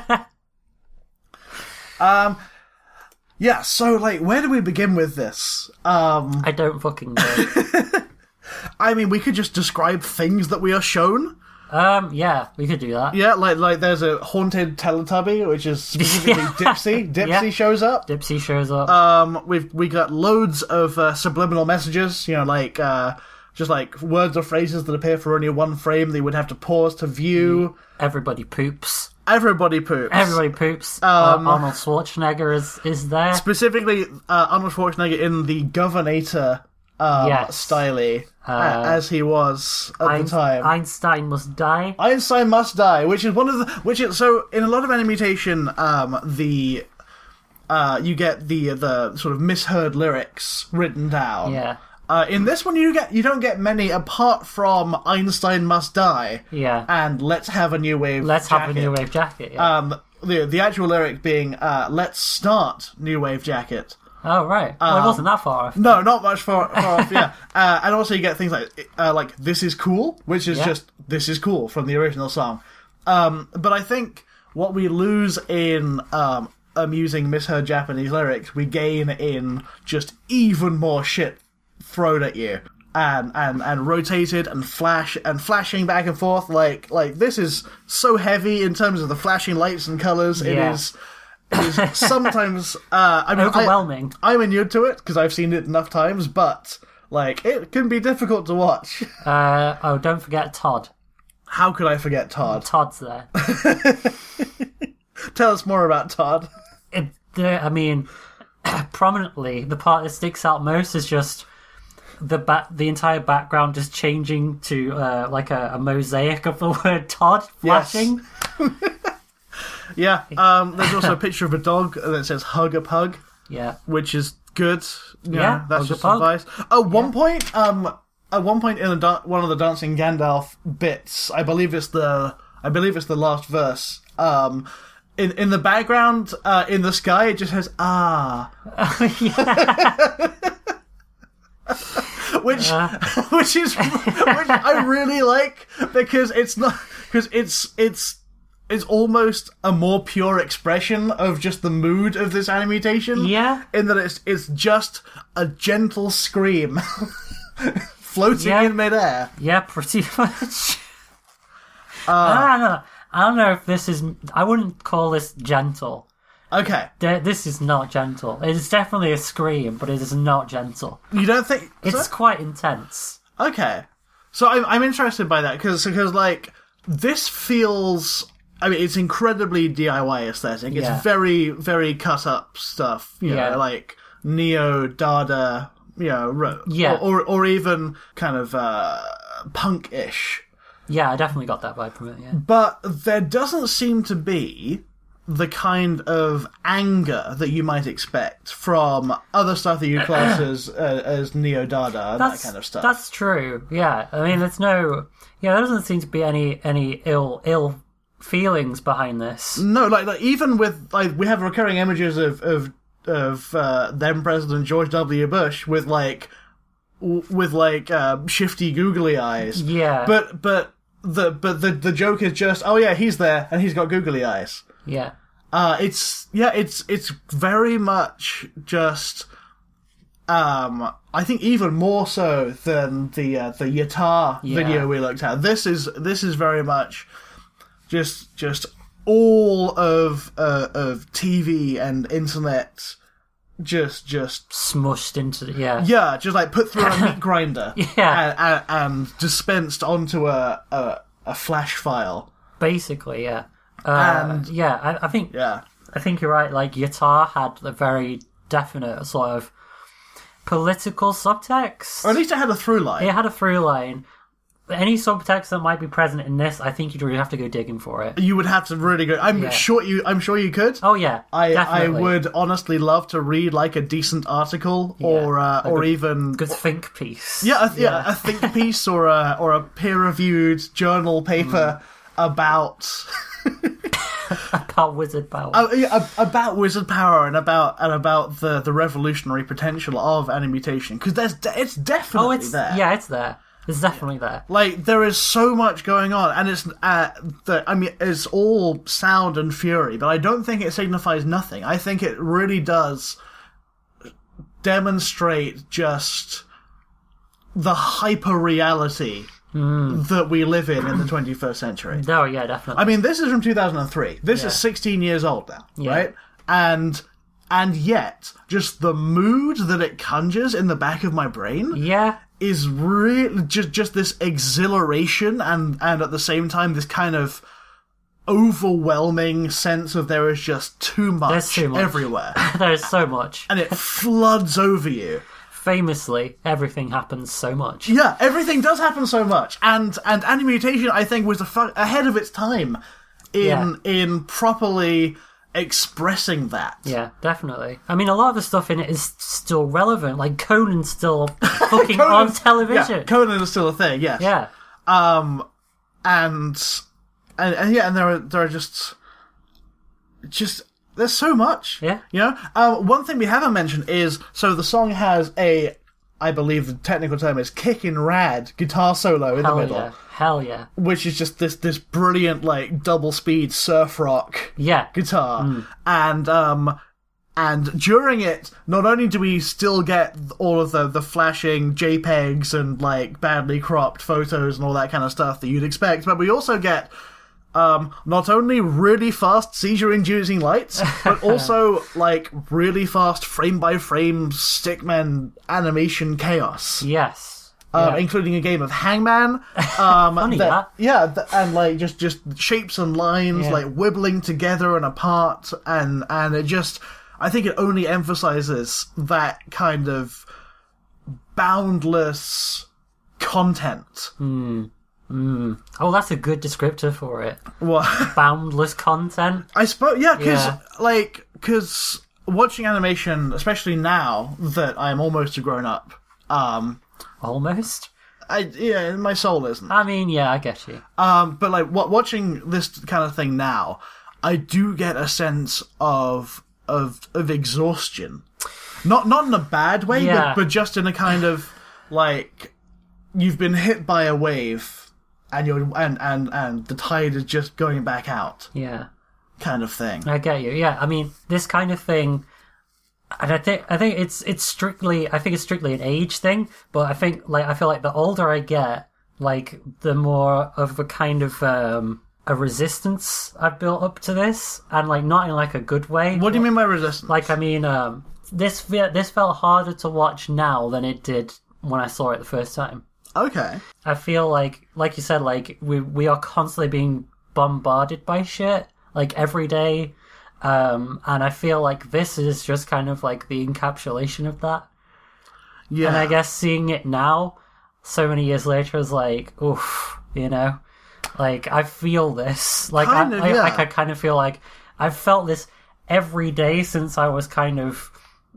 Speaker 2: um, yeah, so, like, where do we begin with this? Um,
Speaker 1: I don't fucking know.
Speaker 2: I mean, we could just describe things that we are shown.
Speaker 1: um, yeah, we could do that.
Speaker 2: Yeah, like, like there's a haunted Teletubby, which is specifically Dipsy. Dipsy
Speaker 1: Yeah.
Speaker 2: shows up.
Speaker 1: Dipsy shows up.
Speaker 2: Um, we've we got loads of uh, subliminal messages. You know, like uh, just like words or phrases that appear for only one frame. They would have to pause to view.
Speaker 1: Everybody poops.
Speaker 2: Everybody poops.
Speaker 1: Everybody poops.
Speaker 2: Um,
Speaker 1: uh, Arnold Schwarzenegger is, is there.
Speaker 2: Specifically, uh, Arnold Schwarzenegger in the Governator um,
Speaker 1: Yes.
Speaker 2: styly,
Speaker 1: Uh,
Speaker 2: uh, as he was at
Speaker 1: Ein-
Speaker 2: the time.
Speaker 1: Einstein must die.
Speaker 2: Einstein must die, which is one of the which is so in a lot of animation, um, the uh, you get the the sort of misheard lyrics written down.
Speaker 1: Yeah.
Speaker 2: Uh, in this one, you get you don't get many apart from Einstein must die
Speaker 1: Yeah.
Speaker 2: and let's have a new wave.
Speaker 1: Let's
Speaker 2: jacket.
Speaker 1: have a new wave jacket. Yeah.
Speaker 2: Um, the the actual lyric being uh, let's start new wave jacket.
Speaker 1: oh, right. Well,
Speaker 2: um,
Speaker 1: it wasn't that far off.
Speaker 2: No, not much far, far off. Yeah, uh, and also you get things like uh, like "This is cool," which is
Speaker 1: Yeah.
Speaker 2: just "This is cool" from the original song. Um, but I think what we lose in um, amusing misheard Japanese lyrics, we gain in just even more shit thrown at you and and and rotated and flash and flashing back and forth. Like like this is so heavy in terms of the flashing lights and colors. It
Speaker 1: Yeah.
Speaker 2: is. It is sometimes uh, I mean, I-
Speaker 1: Overwhelming.
Speaker 2: I'm inured to it because I've seen it enough times, but like it can be difficult to watch.
Speaker 1: Uh, oh, don't forget Todd.
Speaker 2: How could I forget Todd?
Speaker 1: Todd's there.
Speaker 2: Tell us more about Todd.
Speaker 1: It, the, I mean, prominently, the part that sticks out most is just the ba- the entire background just changing to uh, like a, a mosaic of the word Todd flashing.
Speaker 2: Yes. Yeah. Um, there's also a picture of a dog that says "hug a pug,"
Speaker 1: Yeah.
Speaker 2: which is good. You
Speaker 1: Yeah,
Speaker 2: know, that's
Speaker 1: hug a
Speaker 2: just
Speaker 1: pug.
Speaker 2: advice. At one point, um, at one point in the da- one of the dancing Gandalf bits, I believe it's the I believe it's the last verse. Um, in in the background, uh, in the sky, it just says "ah." which which is which I really like because it's not because it's it's it's almost a more pure expression of just the mood of this animation.
Speaker 1: Yeah.
Speaker 2: In that it's it's just a gentle scream floating
Speaker 1: Yeah.
Speaker 2: in midair.
Speaker 1: Yeah, pretty much. I don't know. I don't know if this is. I wouldn't call this gentle.
Speaker 2: Okay,
Speaker 1: Th- This is not gentle. It is definitely a scream, but it is not gentle.
Speaker 2: you don't think
Speaker 1: It's
Speaker 2: so?
Speaker 1: quite intense.
Speaker 2: Okay, so I'm I'm interested by that because because like this feels. I mean, it's incredibly D I Y aesthetic. It's
Speaker 1: Yeah.
Speaker 2: very very cut up stuff. You
Speaker 1: Yeah.
Speaker 2: know, like neo Dada. You know, ro-
Speaker 1: Yeah.
Speaker 2: or, or or even kind of uh, punk-ish.
Speaker 1: Yeah, I definitely got that vibe from it. Yeah.
Speaker 2: But there doesn't seem to be the kind of anger that you might expect from other stuff that you class as uh, as neo Dada and that kind of stuff.
Speaker 1: That's true. Yeah, I mean, there's no. Yeah, there doesn't seem to be any any ill ill feelings behind this.
Speaker 2: No, like like even with like we have recurring images of of of uh, then President George W. Bush with like w- with like uh, shifty googly eyes.
Speaker 1: Yeah.
Speaker 2: But but the but the the joke is just oh yeah he's there and he's got googly eyes.
Speaker 1: Yeah.
Speaker 2: Uh, it's yeah, it's it's very much just. Um, I think even more so than the uh, the Yatar
Speaker 1: Yeah.
Speaker 2: video we looked at. This is this is very much just just all of uh, of T V and internet. Just just
Speaker 1: Smushed into the. Yeah.
Speaker 2: yeah, just like put through a meat grinder.
Speaker 1: Yeah.
Speaker 2: and, and, and dispensed onto a, a a flash file.
Speaker 1: Basically, yeah. Uh,
Speaker 2: And-
Speaker 1: yeah, I, I think.
Speaker 2: Yeah.
Speaker 1: I think you're right. Like Yatar had a very definite sort of political subtext.
Speaker 2: Or at least it had a through line.
Speaker 1: It had a through line. Any subtext that might be present in this, I think you'd really have to go digging for it.
Speaker 2: You would have to really go. I'm
Speaker 1: Yeah.
Speaker 2: sure you. I'm sure you could.
Speaker 1: Oh yeah,
Speaker 2: I I
Speaker 1: definitely.
Speaker 2: would honestly love to read like a decent article or uh, or even
Speaker 1: Good think piece.
Speaker 2: yeah, a, yeah a think piece or a or a peer reviewed journal paper about
Speaker 1: About wizard power.
Speaker 2: uh, yeah, ab- about wizard power and about and about the the revolutionary potential of animation because there's de- it's definitely
Speaker 1: oh, it's
Speaker 2: there.
Speaker 1: yeah, it's there. It's definitely there.
Speaker 2: Like there is so much going on, and it's uh, the, I mean, it's all sound and fury, but I don't think it signifies nothing. I think it really does demonstrate just the hyper reality that we live in in the twenty-first century.
Speaker 1: No, yeah, definitely.
Speaker 2: I mean, this is from two thousand three. This
Speaker 1: Yeah.
Speaker 2: is sixteen years old now,
Speaker 1: Yeah.
Speaker 2: right? And and yet, just the mood that it conjures in the back of my brain
Speaker 1: yeah,
Speaker 2: is really just just this exhilaration and and at the same time this kind of overwhelming sense of there is just too much,
Speaker 1: There's too much.
Speaker 2: everywhere
Speaker 1: there's so much.
Speaker 2: and it floods over you.
Speaker 1: Famously, everything happens so much.
Speaker 2: Yeah, everything does happen so much, and and Animutation I think was the fu- ahead of its time in
Speaker 1: Yeah.
Speaker 2: in properly expressing that.
Speaker 1: Yeah, definitely. I mean, a lot of the stuff in it is still relevant. Like Conan's still fucking
Speaker 2: Conan-
Speaker 1: on television.
Speaker 2: Yeah, Conan is still a thing. Yes.
Speaker 1: yeah.
Speaker 2: Um, and, and and yeah, and there are there are just just there's so much.
Speaker 1: Yeah.
Speaker 2: You know, um, one thing we haven't mentioned is so the song has a, I believe the technical term is kickin' rad guitar solo in
Speaker 1: Hell
Speaker 2: the middle,
Speaker 1: yeah. Hell yeah.
Speaker 2: which is just this this brilliant like double speed surf rock
Speaker 1: Yeah.
Speaker 2: guitar, and um. And during it, not only do we still get all of the, the flashing JPEGs and, like, badly cropped photos and all that kind of stuff that you'd expect, but we also get, um, not only really fast seizure-inducing lights, but also, like, really fast frame-by-frame stickman animation chaos.
Speaker 1: Yes.
Speaker 2: Uh,
Speaker 1: Yeah.
Speaker 2: including a game of Hangman. Um,
Speaker 1: Funny, that.
Speaker 2: Yeah, th- and like just, just shapes and lines
Speaker 1: Yeah.
Speaker 2: like wibbling together and apart, and and it just, I think it only emphasizes that kind of boundless content.
Speaker 1: Mm. Mm. Oh, that's a good descriptor for it.
Speaker 2: What?
Speaker 1: Boundless content.
Speaker 2: I suppose, yeah, because
Speaker 1: Yeah.
Speaker 2: like, because watching animation, especially now that I'm almost a grown up, um,
Speaker 1: Almost.
Speaker 2: I yeah, my soul isn't.
Speaker 1: I mean, yeah, I get you.
Speaker 2: Um, but like, what watching this kind of thing now, I do get a sense of of of exhaustion, not not in a bad way,
Speaker 1: Yeah.
Speaker 2: but but just in a kind of like you've been hit by a wave. And you're and, and, and the tide is just going back out,
Speaker 1: Yeah.
Speaker 2: kind of thing.
Speaker 1: I get you. Yeah, I mean, this kind of thing, and I think I think it's it's strictly I think it's strictly an age thing. But I think like I feel like the older I get, like the more of a kind of um, a resistance I've built up to this, and like not in like a good way.
Speaker 2: What do you mean by resistance?
Speaker 1: Like I mean, um, this fe- this felt harder to watch now than it did when I saw it the first time.
Speaker 2: Okay.
Speaker 1: I feel like, like you said, like we we are constantly being bombarded by shit, like every day, um, and I feel like this is just kind of like the encapsulation of that.
Speaker 2: Yeah.
Speaker 1: And I guess seeing it now, so many years later, is like, oof, you know, like I feel this, like
Speaker 2: Kind
Speaker 1: I,
Speaker 2: of,
Speaker 1: I,
Speaker 2: yeah.
Speaker 1: like I kind of feel like I've felt this every day since I was kind of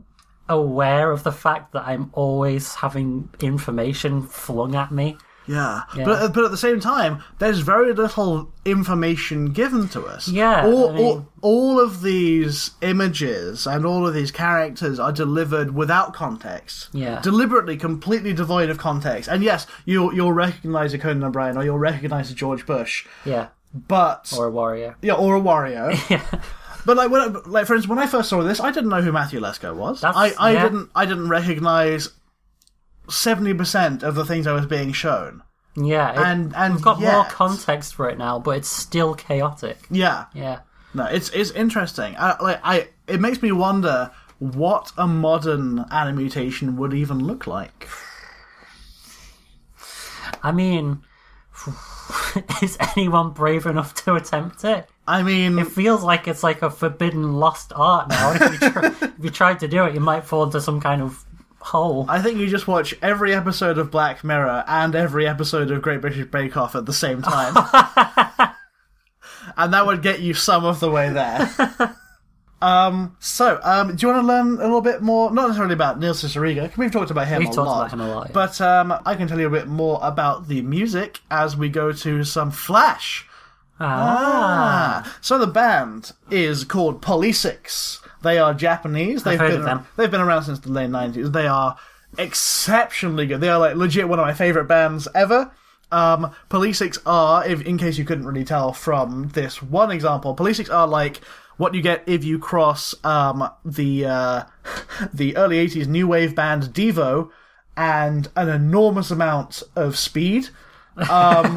Speaker 1: aware of the fact that I'm always having information flung at me.
Speaker 2: Yeah.
Speaker 1: Yeah.
Speaker 2: But but at the same time, there's very little information given to us.
Speaker 1: Yeah,
Speaker 2: All,
Speaker 1: I mean-
Speaker 2: all, all of these images and all of these characters are delivered without context.
Speaker 1: Yeah.
Speaker 2: Deliberately, completely devoid of context. And yes, you'll, you'll recognise a Conan O'Brien or you'll recognise a George Bush.
Speaker 1: Yeah,
Speaker 2: But...
Speaker 1: or a warrior.
Speaker 2: yeah, or a Wario. But like, when, I- like for instance, when I first saw this, I didn't know who Matthew Lesko was.
Speaker 1: That's-
Speaker 2: I, I
Speaker 1: yeah.
Speaker 2: didn't I didn't recognise seventy percent of the things I was being shown.
Speaker 1: Yeah, it,
Speaker 2: And and
Speaker 1: we've got
Speaker 2: yet,
Speaker 1: more context for it now, but it's still chaotic.
Speaker 2: Yeah,
Speaker 1: Yeah.
Speaker 2: no, it's it's interesting. I, like I, it makes me wonder what a modern animutation would even look like.
Speaker 1: I mean, is anyone brave enough to attempt it?
Speaker 2: I mean,
Speaker 1: It feels like it's like a forbidden lost art now. If you, try, if you tried to do it, you might fall into some kind of hole.
Speaker 2: I think you just watch every episode of Black Mirror and every episode of Great British Bake Off at the same time. And that would get you some of the way there. um, so, um, do you want to learn a little bit more, not necessarily about Neil Cicierega, because we've talked about him
Speaker 1: We've
Speaker 2: a
Speaker 1: talked
Speaker 2: lot.
Speaker 1: about him a lot, yeah.
Speaker 2: But um, I can tell you a bit more about the music as we go to some Flash.
Speaker 1: Ah.
Speaker 2: Ah. So the band is called Polysix. They are Japanese. They've
Speaker 1: heard
Speaker 2: been
Speaker 1: of them.
Speaker 2: they've been around since the late nineties. They are exceptionally good. They are like legit one of my favorite bands ever. Um, Polysix are, if, in case you couldn't really tell from this one example, Polysix are like what you get if you cross um, the uh, the early eighties new wave band Devo and an enormous amount of speed. Um,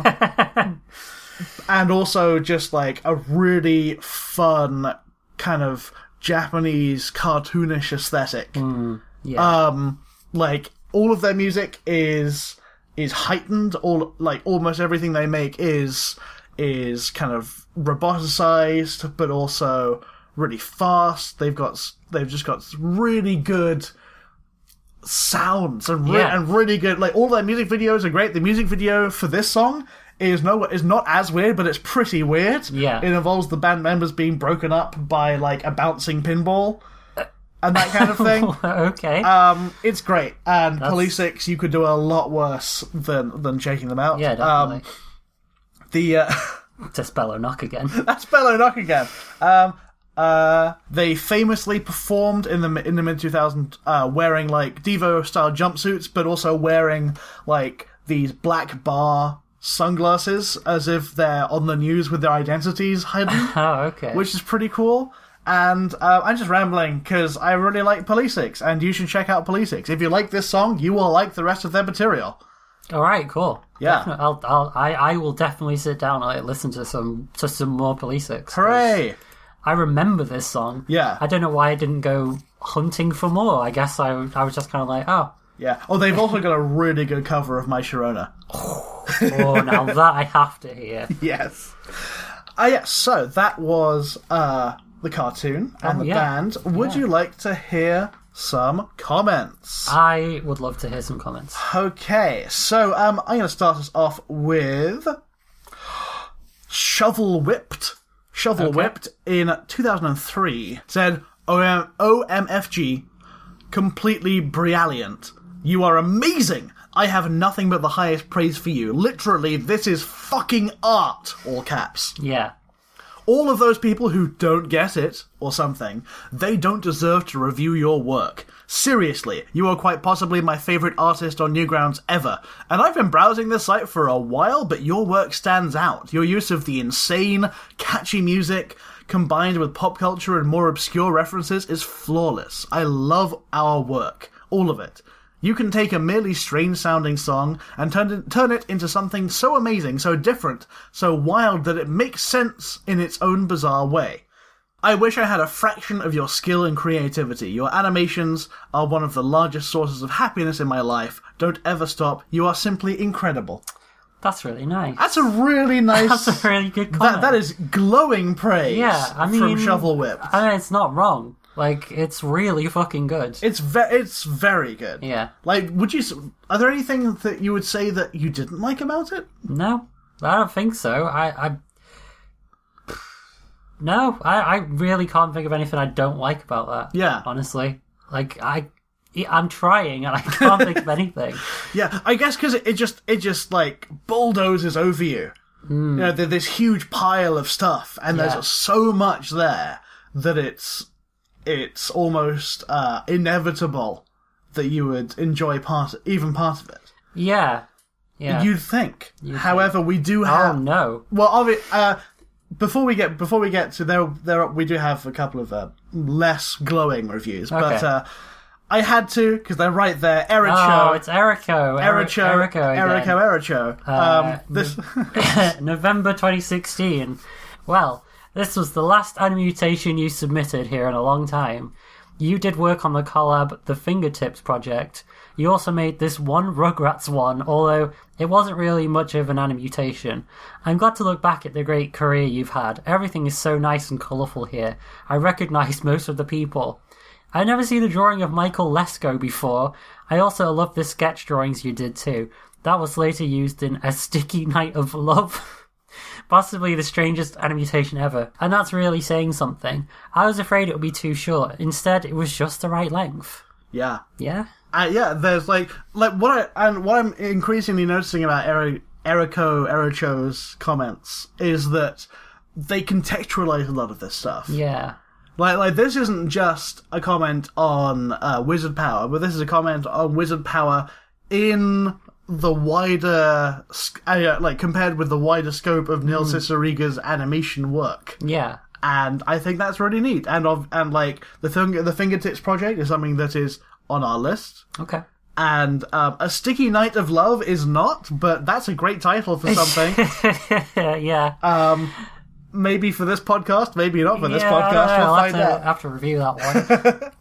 Speaker 2: and also just like a really fun kind of Japanese cartoonish aesthetic.
Speaker 1: Yeah.
Speaker 2: Um, like all of their music is is heightened. All like almost everything they make is is kind of roboticized, but also really fast. They've got they've just got really good sounds and re-
Speaker 1: Yeah.
Speaker 2: and really good. Like all their music videos are great. The music video for this song is no is not as weird, but it's pretty weird.
Speaker 1: Yeah.
Speaker 2: It involves the band members being broken up by like a bouncing pinball and that kind of thing.
Speaker 1: Okay.
Speaker 2: Um, it's great, and Polysix, you could do a lot worse than than checking them out.
Speaker 1: yeah, definitely.
Speaker 2: Um, the uh,
Speaker 1: to spell or knock again.
Speaker 2: that's Bello Knock again. Um, uh, they famously performed in the in the mid two thousands uh, wearing like Devo style jumpsuits, but also wearing like these black bar sunglasses as if they're on the news with their identities hidden.
Speaker 1: Oh, okay.
Speaker 2: Which is pretty cool. And uh, I'm just rambling because I really like Polysix, and you should check out Polysix. If you like this song, you will like the rest of their material.
Speaker 1: All right, cool.
Speaker 2: Yeah.
Speaker 1: Definitely, I'll, I'll, I, I will definitely sit down and like, listen to some to some more Polysix.
Speaker 2: Hooray!
Speaker 1: I remember this song.
Speaker 2: Yeah.
Speaker 1: I don't know why I didn't go hunting for more. I guess I I was just kind of like, oh,
Speaker 2: Yeah. Oh, they've also got a really good cover of My Sharona.
Speaker 1: oh, now that I have to hear.
Speaker 2: Yes. Ah, yeah, so that was uh, the cartoon and
Speaker 1: Oh,
Speaker 2: the
Speaker 1: yeah.
Speaker 2: band. Would
Speaker 1: Yeah.
Speaker 2: you like to hear some comments.
Speaker 1: I would love to hear some comments.
Speaker 2: Okay, so um, I'm going to start us off with Shovel Whipped. Shovel
Speaker 1: Okay.
Speaker 2: Whipped in two thousand three said, O M F G, completely brilliant. You are amazing. I have nothing but the highest praise for you. Literally, this is fucking art, all caps.
Speaker 1: Yeah.
Speaker 2: All of those people who don't get it, or something, they don't deserve to review your work. Seriously, you are quite possibly my favourite artist on Newgrounds ever, and I've been browsing this site for a while, but your work stands out. Your use of the insane, catchy music, combined with pop culture and more obscure references, is flawless. I love our work. All of it. You can take a merely strange-sounding song and turn it, turn it into something so amazing, so different, so wild that it makes sense in its own bizarre way. I wish I had a fraction of your skill and creativity. Your animations are one of the largest sources of happiness in my life. Don't ever stop. You are simply incredible.
Speaker 1: That's really nice.
Speaker 2: That's a really nice...
Speaker 1: That's a really good comment.
Speaker 2: That, that is glowing praise
Speaker 1: yeah, I mean,
Speaker 2: from Shovel Whip.
Speaker 1: I mean, it's not wrong. Like, it's really fucking good.
Speaker 2: It's ve- it's very good.
Speaker 1: Yeah.
Speaker 2: Like, would you... s- Are there anything that you would say that you didn't like about it?
Speaker 1: No, I don't think so. I... I... No, I, I really can't think of anything I don't like about that.
Speaker 2: Yeah.
Speaker 1: Honestly. Like, I... I'm trying and I can't think of anything.
Speaker 2: Yeah, I guess because it, it just, it just, like, bulldozes over you. Mm. You know, there's this huge pile of stuff, and
Speaker 1: Yeah.
Speaker 2: there's so much there that it's... it's almost uh, inevitable that you would enjoy part, even part of it.
Speaker 1: Yeah. Yeah.
Speaker 2: You'd think.
Speaker 1: You'd
Speaker 2: However, we do
Speaker 1: oh,
Speaker 2: have.
Speaker 1: no.
Speaker 2: Well, of it. Uh, before we get before we get to there, there we do have a couple of uh, less glowing reviews, but
Speaker 1: Okay.
Speaker 2: uh, I had to because they're right there. Ericho.
Speaker 1: Oh, it's Ericho.
Speaker 2: Ericho.
Speaker 1: Ericho again.
Speaker 2: Ericho. Ericho.
Speaker 1: Uh,
Speaker 2: um, this.
Speaker 1: November twenty sixteen. Well, this was the last animutation you submitted here in a long time. You did work on the collab The Fingertips project. You also made this one Rugrats one, although it wasn't really much of an animutation. I'm glad to look back at the great career you've had. Everything is so nice and colourful here. I recognise most of the people. I've never seen a drawing of Michael Lesko before. I also love the sketch drawings you did too. That was later used in A Sticky Night of Love. Possibly the strangest animutation ever. And that's really saying something. I was afraid it would be too short. Instead, it was just the right length.
Speaker 2: Yeah.
Speaker 1: Yeah?
Speaker 2: Uh, yeah, there's like like what I and what I'm increasingly noticing about Eri- Erico Ericho's comments is that they contextualize a lot of this stuff.
Speaker 1: Yeah.
Speaker 2: Like like this isn't just a comment on uh, Wizard Power, but this is a comment on Wizard Power in the wider sc- uh, like compared with the wider scope of Neil Ciceriga's animation work.
Speaker 1: Yeah.
Speaker 2: And I think that's really neat. And of and like the thing, the Fingertips project is something that is on our list.
Speaker 1: Okay.
Speaker 2: And um, A Sticky Night of Love is not, but that's a great title for something.
Speaker 1: yeah.
Speaker 2: um, maybe for this podcast, maybe not for this
Speaker 1: Yeah,
Speaker 2: podcast.
Speaker 1: I don't know.
Speaker 2: We'll
Speaker 1: I'll
Speaker 2: find
Speaker 1: have to,
Speaker 2: out.
Speaker 1: have to review that one.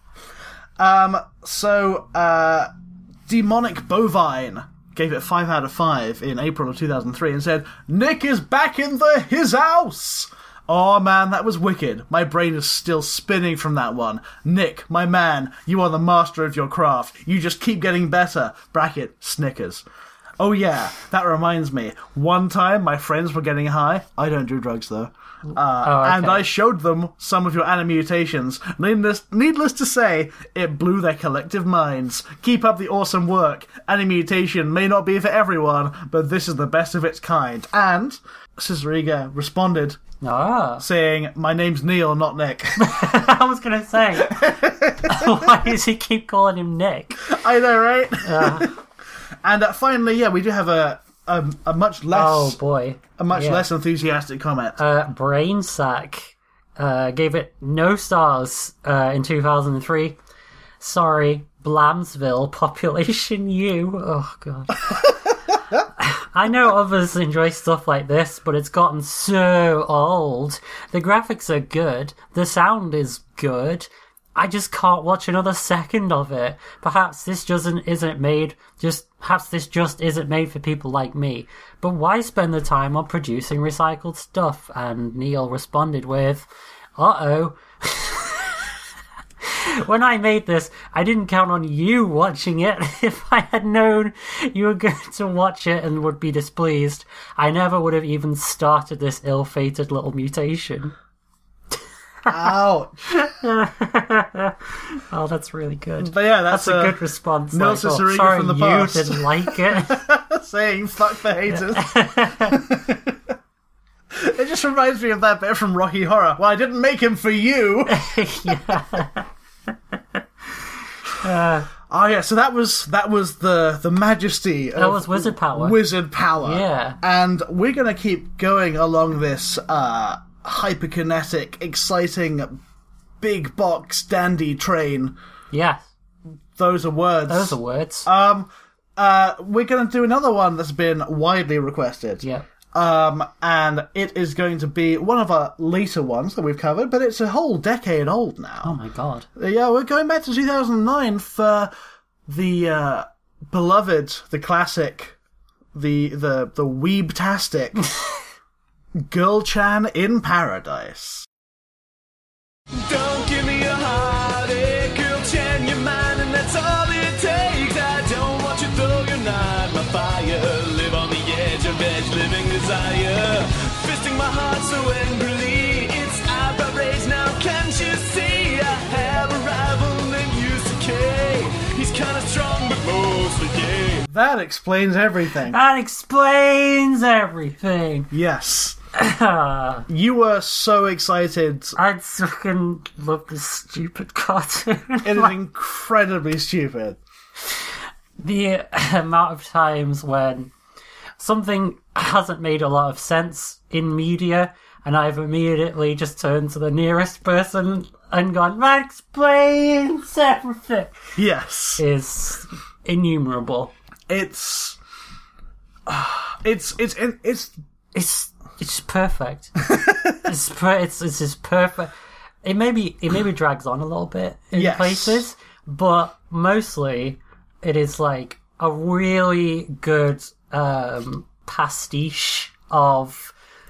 Speaker 2: Um, so uh, Demonic Bovine gave it five out of five in April of two thousand three and said, "Nick is back in the his house." Oh man, that was wicked. My brain is still spinning from that one. Nick, my man, you are the master of your craft. You just keep getting better. Bracket, Snickers. Oh yeah, that reminds me. One time my friends were getting high. I don't do drugs though. Uh,
Speaker 1: Oh, okay.
Speaker 2: And I showed them some of your animutations. Needless, needless to say, it blew their collective minds. Keep up the awesome work. Animutation may not be for everyone, but this is the best of its kind. And Ciceriga responded,
Speaker 1: Ah.
Speaker 2: saying, "My name's Neil, not Nick."
Speaker 1: I was going to say, why does he keep calling him Nick?
Speaker 2: I know, right?
Speaker 1: Uh,
Speaker 2: And uh, finally, yeah, we do have a a, a much less
Speaker 1: oh boy.
Speaker 2: a much
Speaker 1: yeah.
Speaker 2: less enthusiastic comment.
Speaker 1: Uh, Brainsack uh, gave it no stars uh, in two thousand three. Sorry, Blamsville, population U. Oh, God. I know others enjoy stuff like this, but it's gotten so old. The graphics are good. The sound is good. I just can't watch another second of it. Perhaps this doesn't isn't made just perhaps this just isn't made for people like me. But why spend the time on producing recycled stuff? And Neil responded with, "Uh oh." When I made this, I didn't count on you watching it. If I had known you were going to watch it and would be displeased, I never would have even started this ill-fated little mutation.
Speaker 2: Ouch.
Speaker 1: Oh, that's really good.
Speaker 2: But yeah, that's,
Speaker 1: That's a
Speaker 2: uh,
Speaker 1: good response.
Speaker 2: Neil
Speaker 1: Like, oh,
Speaker 2: Cicierega
Speaker 1: sorry,
Speaker 2: from the
Speaker 1: you
Speaker 2: past.
Speaker 1: didn't like it.
Speaker 2: saying fuck the haters. It just reminds me of that bit from Rocky Horror. Well, I didn't make him for you.
Speaker 1: Uh,
Speaker 2: Oh yeah, so that was that was the the majesty of
Speaker 1: That was wizard power.
Speaker 2: Wizard power.
Speaker 1: Yeah.
Speaker 2: And we're gonna keep going along this uh hyperkinetic, exciting, big box dandy train.
Speaker 1: yeah,
Speaker 2: Those are words.
Speaker 1: those are words.
Speaker 2: Um uh we're gonna do another one that's been widely requested.
Speaker 1: yeah.
Speaker 2: Um, and it is going to be one of our later ones that we've covered, but it's a whole decade old now.
Speaker 1: Oh my god.
Speaker 2: Yeah, we're going back to two thousand nine for the uh, beloved, the classic, the the the weebtastic Girl Chan in Paradise.
Speaker 3: Don't give me a heartache, girl, Chan, you're mine, and that's all it takes. I don't want you to throw your knife, my fire, live on the edge of edge, living desire, fisting my heart so angrily, it's eyebrow raised now, can't you see? I have a rival named Yusuke, he's kinda strong but mostly gay.
Speaker 2: That explains everything.
Speaker 1: That explains everything.
Speaker 2: Yes.
Speaker 1: I
Speaker 2: You were so excited.
Speaker 1: fucking love this stupid cartoon.
Speaker 2: It is incredibly stupid.
Speaker 1: The amount of times when something hasn't made a lot of sense in media, and I've immediately just turned to the nearest person and gone, that explains everything,
Speaker 2: Yes.
Speaker 1: is innumerable.
Speaker 2: It's... It's... It's... It's...
Speaker 1: It's it's perfect. it's per, it's it's just perfect. It maybe it maybe drags on a little bit in
Speaker 2: Yes.
Speaker 1: places, but mostly it is like a really good um, pastiche of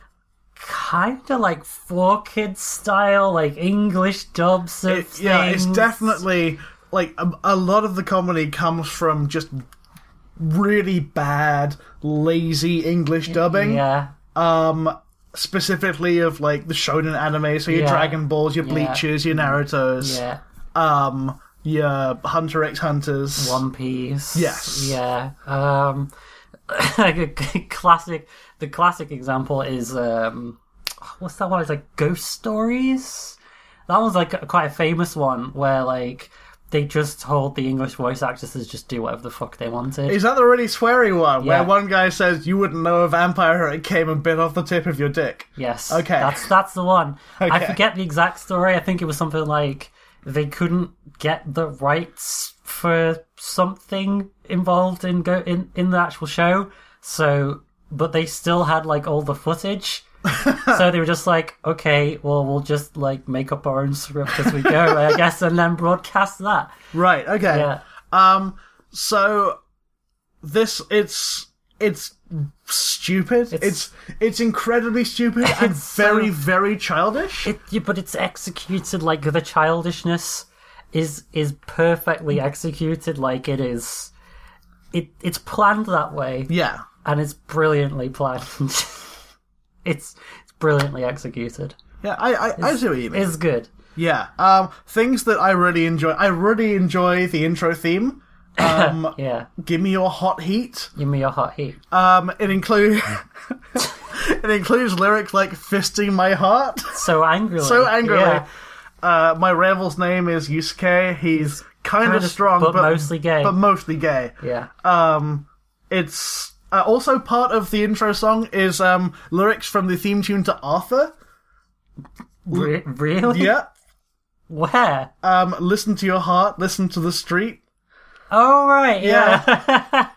Speaker 1: kind of like four kids style, like English dubs of
Speaker 2: It, yeah, it's
Speaker 1: things.
Speaker 2: definitely like a, a lot of the comedy comes from just really bad, lazy English dubbing.
Speaker 1: Yeah,
Speaker 2: Um, specifically of like the shonen anime, so your
Speaker 1: Yeah.
Speaker 2: Dragon Balls, your
Speaker 1: Yeah.
Speaker 2: Bleachers, your Naruto's,
Speaker 1: yeah.
Speaker 2: um, your Hunter x Hunters.
Speaker 1: One Piece.
Speaker 2: Yes.
Speaker 1: Yeah. Um, like a classic. The classic example is um, what's that one? It's like Ghost Stories. That was like a, quite a famous one where like they just told the English voice actors to just do whatever the fuck they wanted.
Speaker 2: Is that the really sweary one
Speaker 1: Yeah.
Speaker 2: where one guy says you wouldn't know a vampire it came and bit off the tip of your dick?
Speaker 1: Yes.
Speaker 2: Okay.
Speaker 1: That's that's the one. I
Speaker 2: Okay.
Speaker 1: forget the exact story. I think it was something like they couldn't get the rights for something involved in go in, in the actual show. So, but they still had like all the footage. So they were just like, okay, well, we'll just like make up our own script as we go, I guess, and then broadcast that.
Speaker 2: Right. Okay.
Speaker 1: Yeah.
Speaker 2: Um. So this it's it's stupid. It's
Speaker 1: It's-
Speaker 2: it's, incredibly stupid and
Speaker 1: It's so-
Speaker 2: very very childish.
Speaker 1: It, yeah, but it's executed like the childishness is is perfectly executed. Like it is, it it's planned that way,
Speaker 2: yeah.
Speaker 1: and it's brilliantly planned. it's it's brilliantly executed.
Speaker 2: Yeah. I I, I see what you mean.
Speaker 1: It's good.
Speaker 2: Yeah. Um. Things that I really enjoy. I really enjoy the intro theme. Um.
Speaker 1: Yeah,
Speaker 2: Give me your hot heat.
Speaker 1: give me your hot heat.
Speaker 2: Um. It includes. It includes lyrics like "fisting my heart"
Speaker 1: So angrily,
Speaker 2: so angrily.
Speaker 1: Yeah.
Speaker 2: Uh, my rival's name is Yusuke. He's kind of
Speaker 1: Kinda-
Speaker 2: strong,
Speaker 1: but
Speaker 2: but,
Speaker 1: mostly gay.
Speaker 2: But mostly gay.
Speaker 1: Yeah,
Speaker 2: Um, it's uh, also part of the intro song is um lyrics from the theme tune to Arthur.
Speaker 1: Re- really?
Speaker 2: Yeah.
Speaker 1: Where?
Speaker 2: Um, listen to your heart. Listen to the street.
Speaker 1: Oh right, yeah.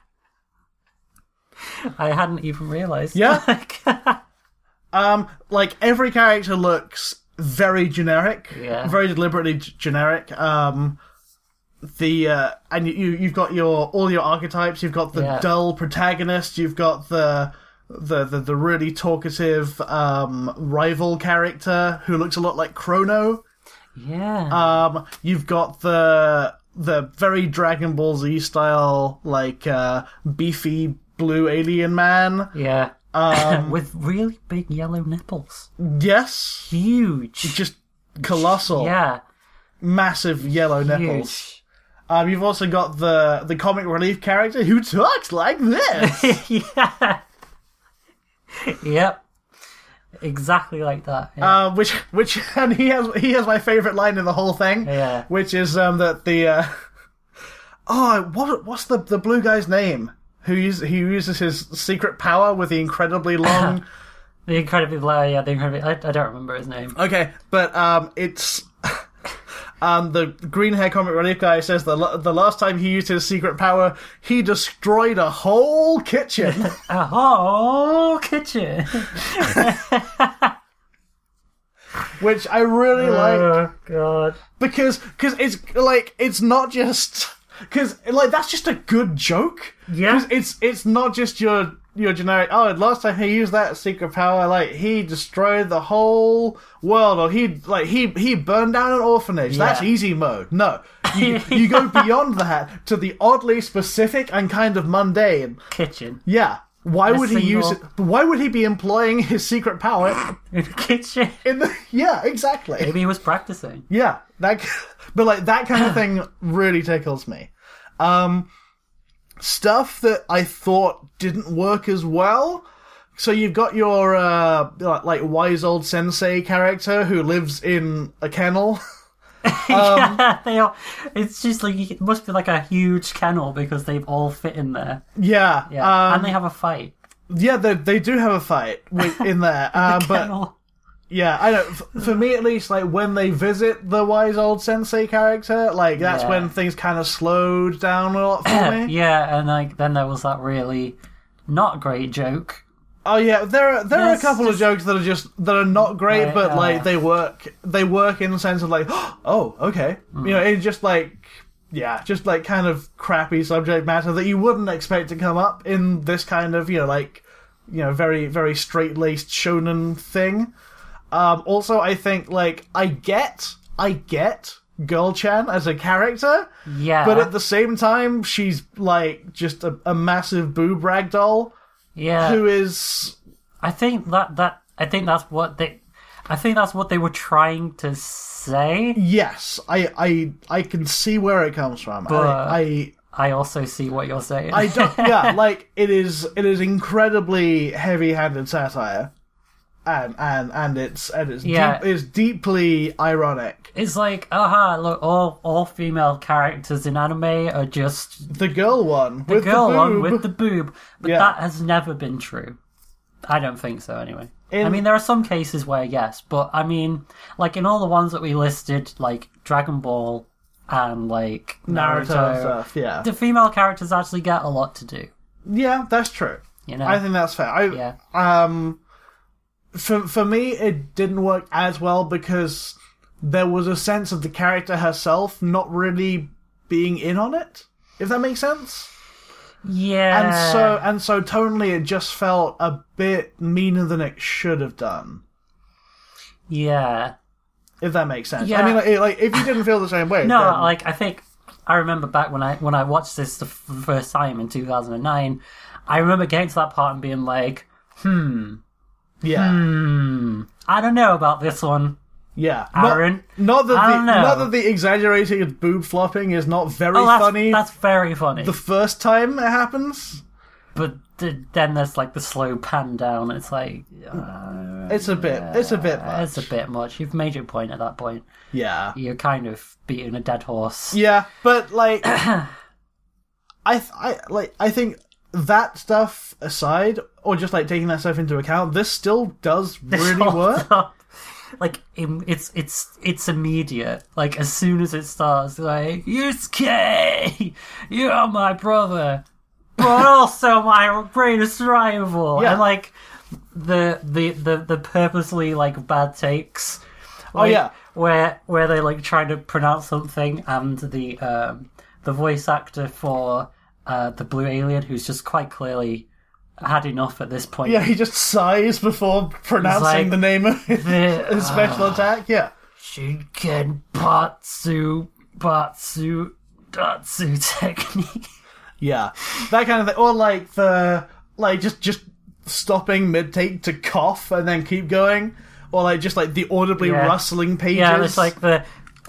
Speaker 1: I hadn't even realised.
Speaker 2: Yeah. Um, like every character looks very generic.
Speaker 1: Yeah.
Speaker 2: Very deliberately g- generic. Um. The uh, and you you- you've got your all your archetypes. You've got the
Speaker 1: Yeah.
Speaker 2: dull protagonist. You've got the the the, the really talkative um, rival character who looks a lot like Chrono.
Speaker 1: Yeah.
Speaker 2: Um, you've got the the very Dragon Ball Z style, like uh, beefy blue alien man.
Speaker 1: Yeah.
Speaker 2: Um,
Speaker 1: With really big yellow nipples.
Speaker 2: yes,
Speaker 1: Huge.
Speaker 2: just colossal,
Speaker 1: Yeah.
Speaker 2: massive yellow nipples.
Speaker 1: Huge.
Speaker 2: Um, you've also got the the comic relief character who talks like this.
Speaker 1: Yeah. Yep. Exactly like that. Yeah.
Speaker 2: Uh, which, which, and he has he has my favorite line in the whole thing.
Speaker 1: Yeah.
Speaker 2: Which is um that the uh, oh what what's the the blue guy's name who uses who uses his secret power with the incredibly long.
Speaker 1: The incredibly low, yeah, the incredibly. I, I don't remember his name.
Speaker 2: Okay, but um, it's um the green hair comic relief guy says the la- the last time he used his secret power, he destroyed a whole kitchen.
Speaker 1: A whole kitchen.
Speaker 2: Which I really like.
Speaker 1: Oh god.
Speaker 2: Because cause it's like it's not just because like that's just a good joke.
Speaker 1: Yeah.
Speaker 2: 'Cause it's it's not just your your generic. Oh, last time he used that secret power, like he destroyed the whole world, or he like he he burned down an orphanage.
Speaker 1: Yeah.
Speaker 2: That's easy mode. No, you you go beyond that to the oddly specific and kind of mundane.
Speaker 1: Kitchen.
Speaker 2: Yeah. Why
Speaker 1: A
Speaker 2: would he use it?
Speaker 1: single-
Speaker 2: Why would he be employing his secret power
Speaker 1: In the kitchen.
Speaker 2: in the? Yeah, exactly.
Speaker 1: Maybe he was practicing.
Speaker 2: Yeah, that, but like that kind of thing really tickles me. Um, stuff that I thought didn't work as well. So you've got your uh, like wise old sensei character who lives in a kennel.
Speaker 1: Yeah, they are. It's just like it must be like a huge kennel because they've all fit in there.
Speaker 2: Yeah,
Speaker 1: Yeah,
Speaker 2: um,
Speaker 1: and they have a fight.
Speaker 2: yeah, they they do have a fight with, in there. Uh, but
Speaker 1: Kennel.
Speaker 2: yeah, I know. f- For me, at least, like when they visit the wise old sensei character, like that's
Speaker 1: Yeah.
Speaker 2: when things kind of slowed down a lot for me.
Speaker 1: Yeah, and like then there was that really not great joke.
Speaker 2: Oh yeah, there are there are a
Speaker 1: Yes,
Speaker 2: couple of
Speaker 1: just-
Speaker 2: jokes that are just that are not great,
Speaker 1: Right,
Speaker 2: but
Speaker 1: uh,
Speaker 2: like they work. They work in the sense of like, oh, okay,
Speaker 1: Mm.
Speaker 2: you know, it's just like, yeah, just like kind of crappy subject matter that you wouldn't expect to come up in this kind of, you know, like, you know, very very straight laced shonen thing. Um, also, I think like I get I get Girl-chan as a character,
Speaker 1: Yeah,
Speaker 2: but at the same time, she's like just a, a massive boob rag doll
Speaker 1: yeah.
Speaker 2: who is.
Speaker 1: I think that that I think that's what they. I think that's what they were trying to say.
Speaker 2: Yes, I, I, I can see where it comes from.
Speaker 1: But-
Speaker 2: I,
Speaker 1: I also see what you're saying.
Speaker 2: I, I don't. Yeah, like it is. It is incredibly heavy-handed satire, and and and it's and it's
Speaker 1: Yeah.
Speaker 2: deep, it's deeply ironic.
Speaker 1: It's like, aha, look, all all female characters in anime are just
Speaker 2: The girl one
Speaker 1: the
Speaker 2: with
Speaker 1: girl
Speaker 2: the
Speaker 1: one
Speaker 2: boob.
Speaker 1: with the boob, but
Speaker 2: Yeah.
Speaker 1: that has never been true. I don't think so, anyway. I
Speaker 2: In-
Speaker 1: mean, there are some cases where yes, but I mean, like in all the ones that we listed, like Dragon Ball and like
Speaker 2: Naruto
Speaker 1: Naruto,
Speaker 2: stuff. Yeah,
Speaker 1: the female characters actually get a lot to do.
Speaker 2: yeah, that's true.
Speaker 1: You know,
Speaker 2: I think that's fair. I,
Speaker 1: yeah,
Speaker 2: Um, for for me, it didn't work as well because there was a sense of the character herself not really being in on it. If that makes sense.
Speaker 1: yeah,
Speaker 2: And so and so tonally, it just felt a bit meaner than it should have done.
Speaker 1: yeah.
Speaker 2: If that makes sense.
Speaker 1: Yeah.
Speaker 2: I mean, like, it- like if you didn't feel the same way,
Speaker 1: No,
Speaker 2: then-
Speaker 1: like I think I remember back when I when I watched this the f- first time in two thousand nine. I remember getting to that part and being like, hmm,
Speaker 2: yeah,
Speaker 1: hmm, I don't know about this one.
Speaker 2: yeah.
Speaker 1: Aaron,
Speaker 2: not, not that
Speaker 1: I
Speaker 2: the
Speaker 1: don't know.
Speaker 2: not that the exaggerated boob flopping is not very
Speaker 1: Oh, that's,
Speaker 2: funny
Speaker 1: that's very funny.
Speaker 2: the first time it happens.
Speaker 1: But th- then there's like the slow pan down. It's like uh,
Speaker 2: It's a bit. It's a bit much.
Speaker 1: it's a bit much. You've made your point at that point.
Speaker 2: Yeah.
Speaker 1: You're kind of beating a dead horse.
Speaker 2: Yeah, but like, I, th- I like, I think that stuff aside, or just like taking that stuff into account, this still does really work.
Speaker 1: Like im- it's it's it's immediate. Like as soon as it starts, like Yusuke, you're my brother, but also my greatest rival.
Speaker 2: Yeah.
Speaker 1: And like the the the the purposely like bad takes.
Speaker 2: Oh,
Speaker 1: Like,
Speaker 2: yeah.
Speaker 1: where where they like try to pronounce something, and the um the voice actor for uh the blue alien, who's just quite clearly had enough at this point.
Speaker 2: Yeah, he just sighs before pronouncing
Speaker 1: like,
Speaker 2: the name of his,
Speaker 1: the-
Speaker 2: his special attack. Yeah,
Speaker 1: Shinken Batsu Batsu Datsu technique.
Speaker 2: Yeah, that kind of thing. Or like the like just just stopping mid take to cough and then keep going, or like just like the audibly
Speaker 1: Yeah.
Speaker 2: rustling pages.
Speaker 1: Yeah, it's like the,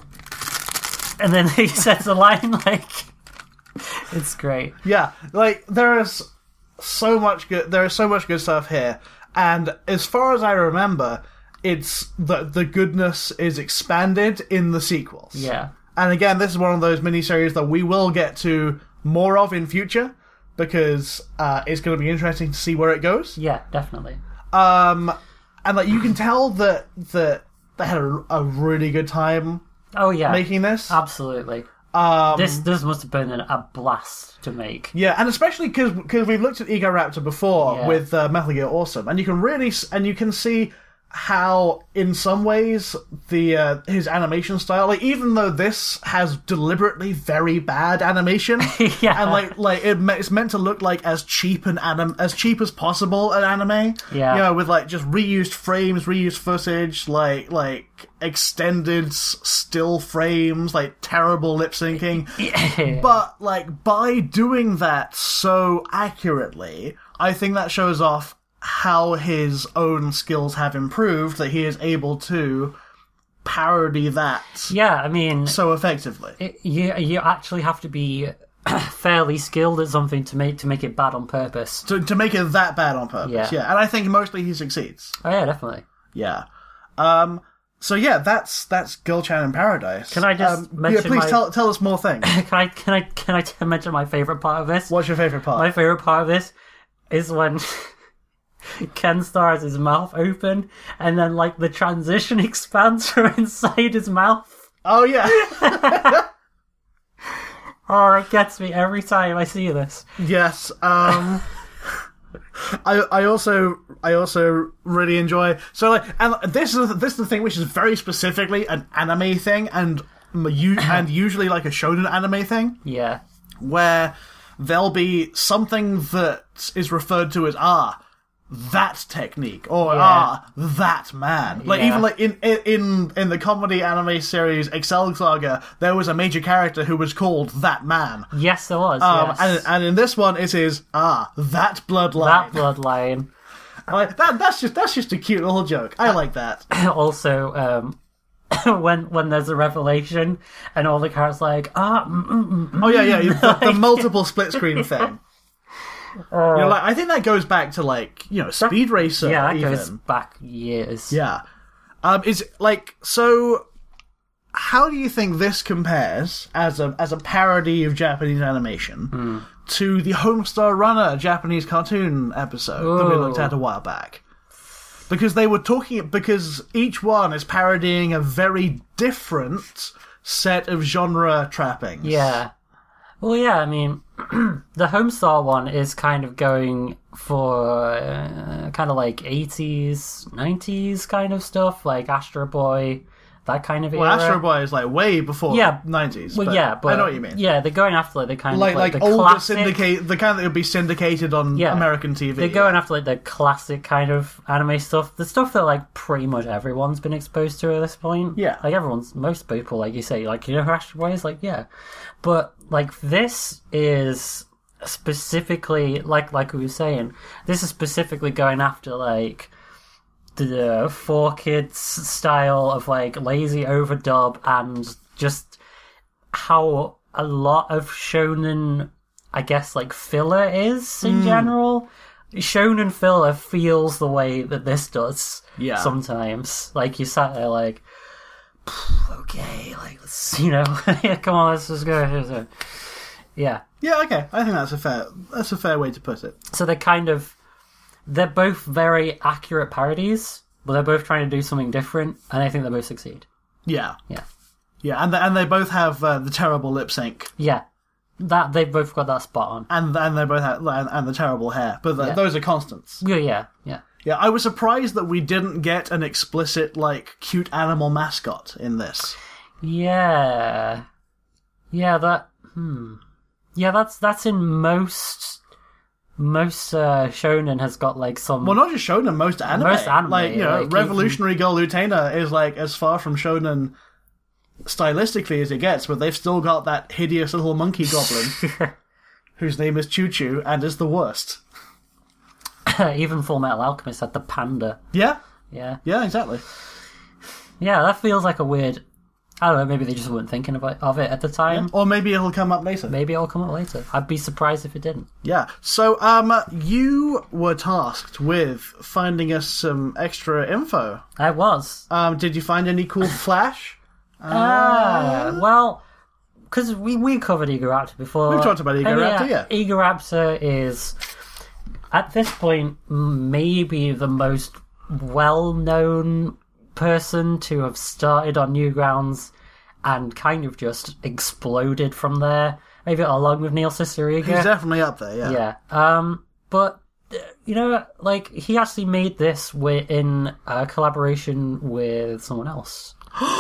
Speaker 1: and then he says a line like, it's great.
Speaker 2: yeah, like there is so much good. There is so much good stuff here, and as far as I remember, it's the the goodness is expanded in the sequels.
Speaker 1: Yeah.
Speaker 2: And again, this is one of those miniseries that we will get to more of in future, because uh, it's going to be interesting to see where it goes.
Speaker 1: Yeah, definitely.
Speaker 2: Um, and like you can tell that that they had a, a really good time
Speaker 1: Oh yeah,
Speaker 2: making this.
Speaker 1: absolutely.
Speaker 2: Um,
Speaker 1: This this must have been an, a blast to make.
Speaker 2: yeah, and especially because we've looked at Ego Raptor before
Speaker 1: Yeah.
Speaker 2: with uh, Metal Gear Awesome, and you can really s- and you can see how in some ways the uh, his animation style, like even though this has deliberately very bad animation,
Speaker 1: Yeah.
Speaker 2: and like like it, me- it's meant to look like as cheap an anim as cheap as possible an anime,
Speaker 1: Yeah.
Speaker 2: you know, with like just reused frames, reused footage, like like extended s- still frames, like terrible lip syncing.
Speaker 1: Yeah.
Speaker 2: But, like, by doing that so accurately, I think that shows off how his own skills have improved, that he is able to parody that
Speaker 1: Yeah, I mean,
Speaker 2: so effectively.
Speaker 1: it, you you actually have to be fairly skilled at something to make to make it bad on purpose.
Speaker 2: To, to make it that bad on purpose,
Speaker 1: Yeah.
Speaker 2: yeah. And I think mostly he succeeds.
Speaker 1: Oh yeah, definitely.
Speaker 2: Yeah. Um, so yeah, that's that's Girl-chan in Paradise.
Speaker 1: Can I just
Speaker 2: um,
Speaker 1: mention
Speaker 2: Yeah, please
Speaker 1: my-
Speaker 2: tell, tell us more things.
Speaker 1: Can I can I can I t- mention my favorite part of this?
Speaker 2: What's your favourite part?
Speaker 1: My favorite part of this is when Ken Star has his mouth open, and then like the transition expands from inside his mouth.
Speaker 2: Oh, yeah.
Speaker 1: Oh, it gets me every time I see this.
Speaker 2: Yes. Um, I I also I also really enjoy so like and this is this is the thing which is very specifically an anime thing and u- and usually like a shonen anime thing
Speaker 1: Yeah,
Speaker 2: where there'll be something that is referred to as ah that technique or
Speaker 1: Yeah.
Speaker 2: ah that man like
Speaker 1: Yeah.
Speaker 2: even like in in in the comedy anime series Excel Saga there was a major character who was called that man.
Speaker 1: yes, there was.
Speaker 2: Um,
Speaker 1: yes.
Speaker 2: and, and in this one, it is ah that bloodline.
Speaker 1: that bloodline.
Speaker 2: Like, that that's just that's just a cute little joke. I like that.
Speaker 1: Also, um, when when there's a revelation and all the characters like ah, mm, mm, mm,
Speaker 2: Oh yeah, yeah, the, the multiple split screen thing. you know, like I think that goes back to like you know Speed Racer.
Speaker 1: yeah, that
Speaker 2: even.
Speaker 1: goes back years.
Speaker 2: Yeah. Um, is like so. How do you think this compares as a as a parody of Japanese animation
Speaker 1: Hmm.
Speaker 2: to the Homestar Runner Japanese cartoon episode that we looked at a while back? Because they were talking because each one is parodying a very different set of genre trappings.
Speaker 1: Yeah. Well, yeah, I mean, the Homestar one is kind of going for uh, kind of like eighties, nineties kind of stuff, like Astro Boy, that kind of
Speaker 2: Well,
Speaker 1: era.
Speaker 2: Astro Boy is like way before
Speaker 1: Yeah.
Speaker 2: nineties.
Speaker 1: Well,
Speaker 2: but
Speaker 1: yeah, but
Speaker 2: I know what you mean.
Speaker 1: Yeah, they're going after like the kind
Speaker 2: Like
Speaker 1: of like,
Speaker 2: like
Speaker 1: the
Speaker 2: older
Speaker 1: classic.
Speaker 2: syndicate, the kind that would be syndicated on
Speaker 1: Yeah.
Speaker 2: American T V.
Speaker 1: They're going after like the classic kind of anime stuff, the stuff that like pretty much everyone's been exposed to at this point.
Speaker 2: Yeah.
Speaker 1: like everyone's, most people, like you say, like you know who Astro Boy is, like yeah, but like this is specifically like like we were saying, this is specifically going after like the four kids style of like lazy overdub and just how a lot of shonen, I guess, like filler is in general. Shonen filler feels the way that this does.
Speaker 2: Yeah.
Speaker 1: Sometimes, like you sat there, like, okay, like let's, you know, yeah, come on, let's just go. Yeah.
Speaker 2: Yeah, okay. I think that's a fair that's a fair way to put it.
Speaker 1: So they're kind of, they're both very accurate parodies, but they're both trying to do something different, and I think they both succeed.
Speaker 2: Yeah,
Speaker 1: Yeah.
Speaker 2: yeah, and the, and they both have uh, the terrible lip sync,
Speaker 1: Yeah. That, they've both got that spot on.
Speaker 2: and and they both have and, and the terrible hair, but the,
Speaker 1: Yeah.
Speaker 2: those are constants.
Speaker 1: Yeah, yeah, yeah.
Speaker 2: Yeah, I was surprised that we didn't get an explicit like cute animal mascot in this.
Speaker 1: Yeah. Yeah, that, hmm. Yeah, that's, that's in most, most uh, shonen has got like some.
Speaker 2: Well, not just shonen, most anime.
Speaker 1: Most anime,
Speaker 2: like you know,
Speaker 1: like,
Speaker 2: Revolutionary Girl Utena is like as far from shonen stylistically as it gets, but they've still got that hideous little monkey goblin whose name is Choo Choo and is the worst.
Speaker 1: Even Full Metal Alchemist had the panda.
Speaker 2: Yeah,
Speaker 1: Yeah,
Speaker 2: yeah, exactly.
Speaker 1: yeah, that feels like a weird. I don't know. Maybe they just weren't thinking about of it at the time.
Speaker 2: Or maybe it'll come up later.
Speaker 1: Maybe it'll come up later. I'd be surprised if it didn't.
Speaker 2: Yeah. So, um, you were tasked with finding us some extra info.
Speaker 1: I was.
Speaker 2: Um, did you find any cool Flash?
Speaker 1: Ah, well, because we, we covered Egoraptor before.
Speaker 2: We've talked about Egoraptor,
Speaker 1: And
Speaker 2: yeah.
Speaker 1: Egoraptor is, at this point, maybe the most well-known person to have started on Newgrounds and kind of just exploded from there. Maybe along with Neil Cicierega.
Speaker 2: He's definitely up there, yeah.
Speaker 1: Yeah. Um, but, uh, you know, like, he actually made this wi- in a collaboration with someone else.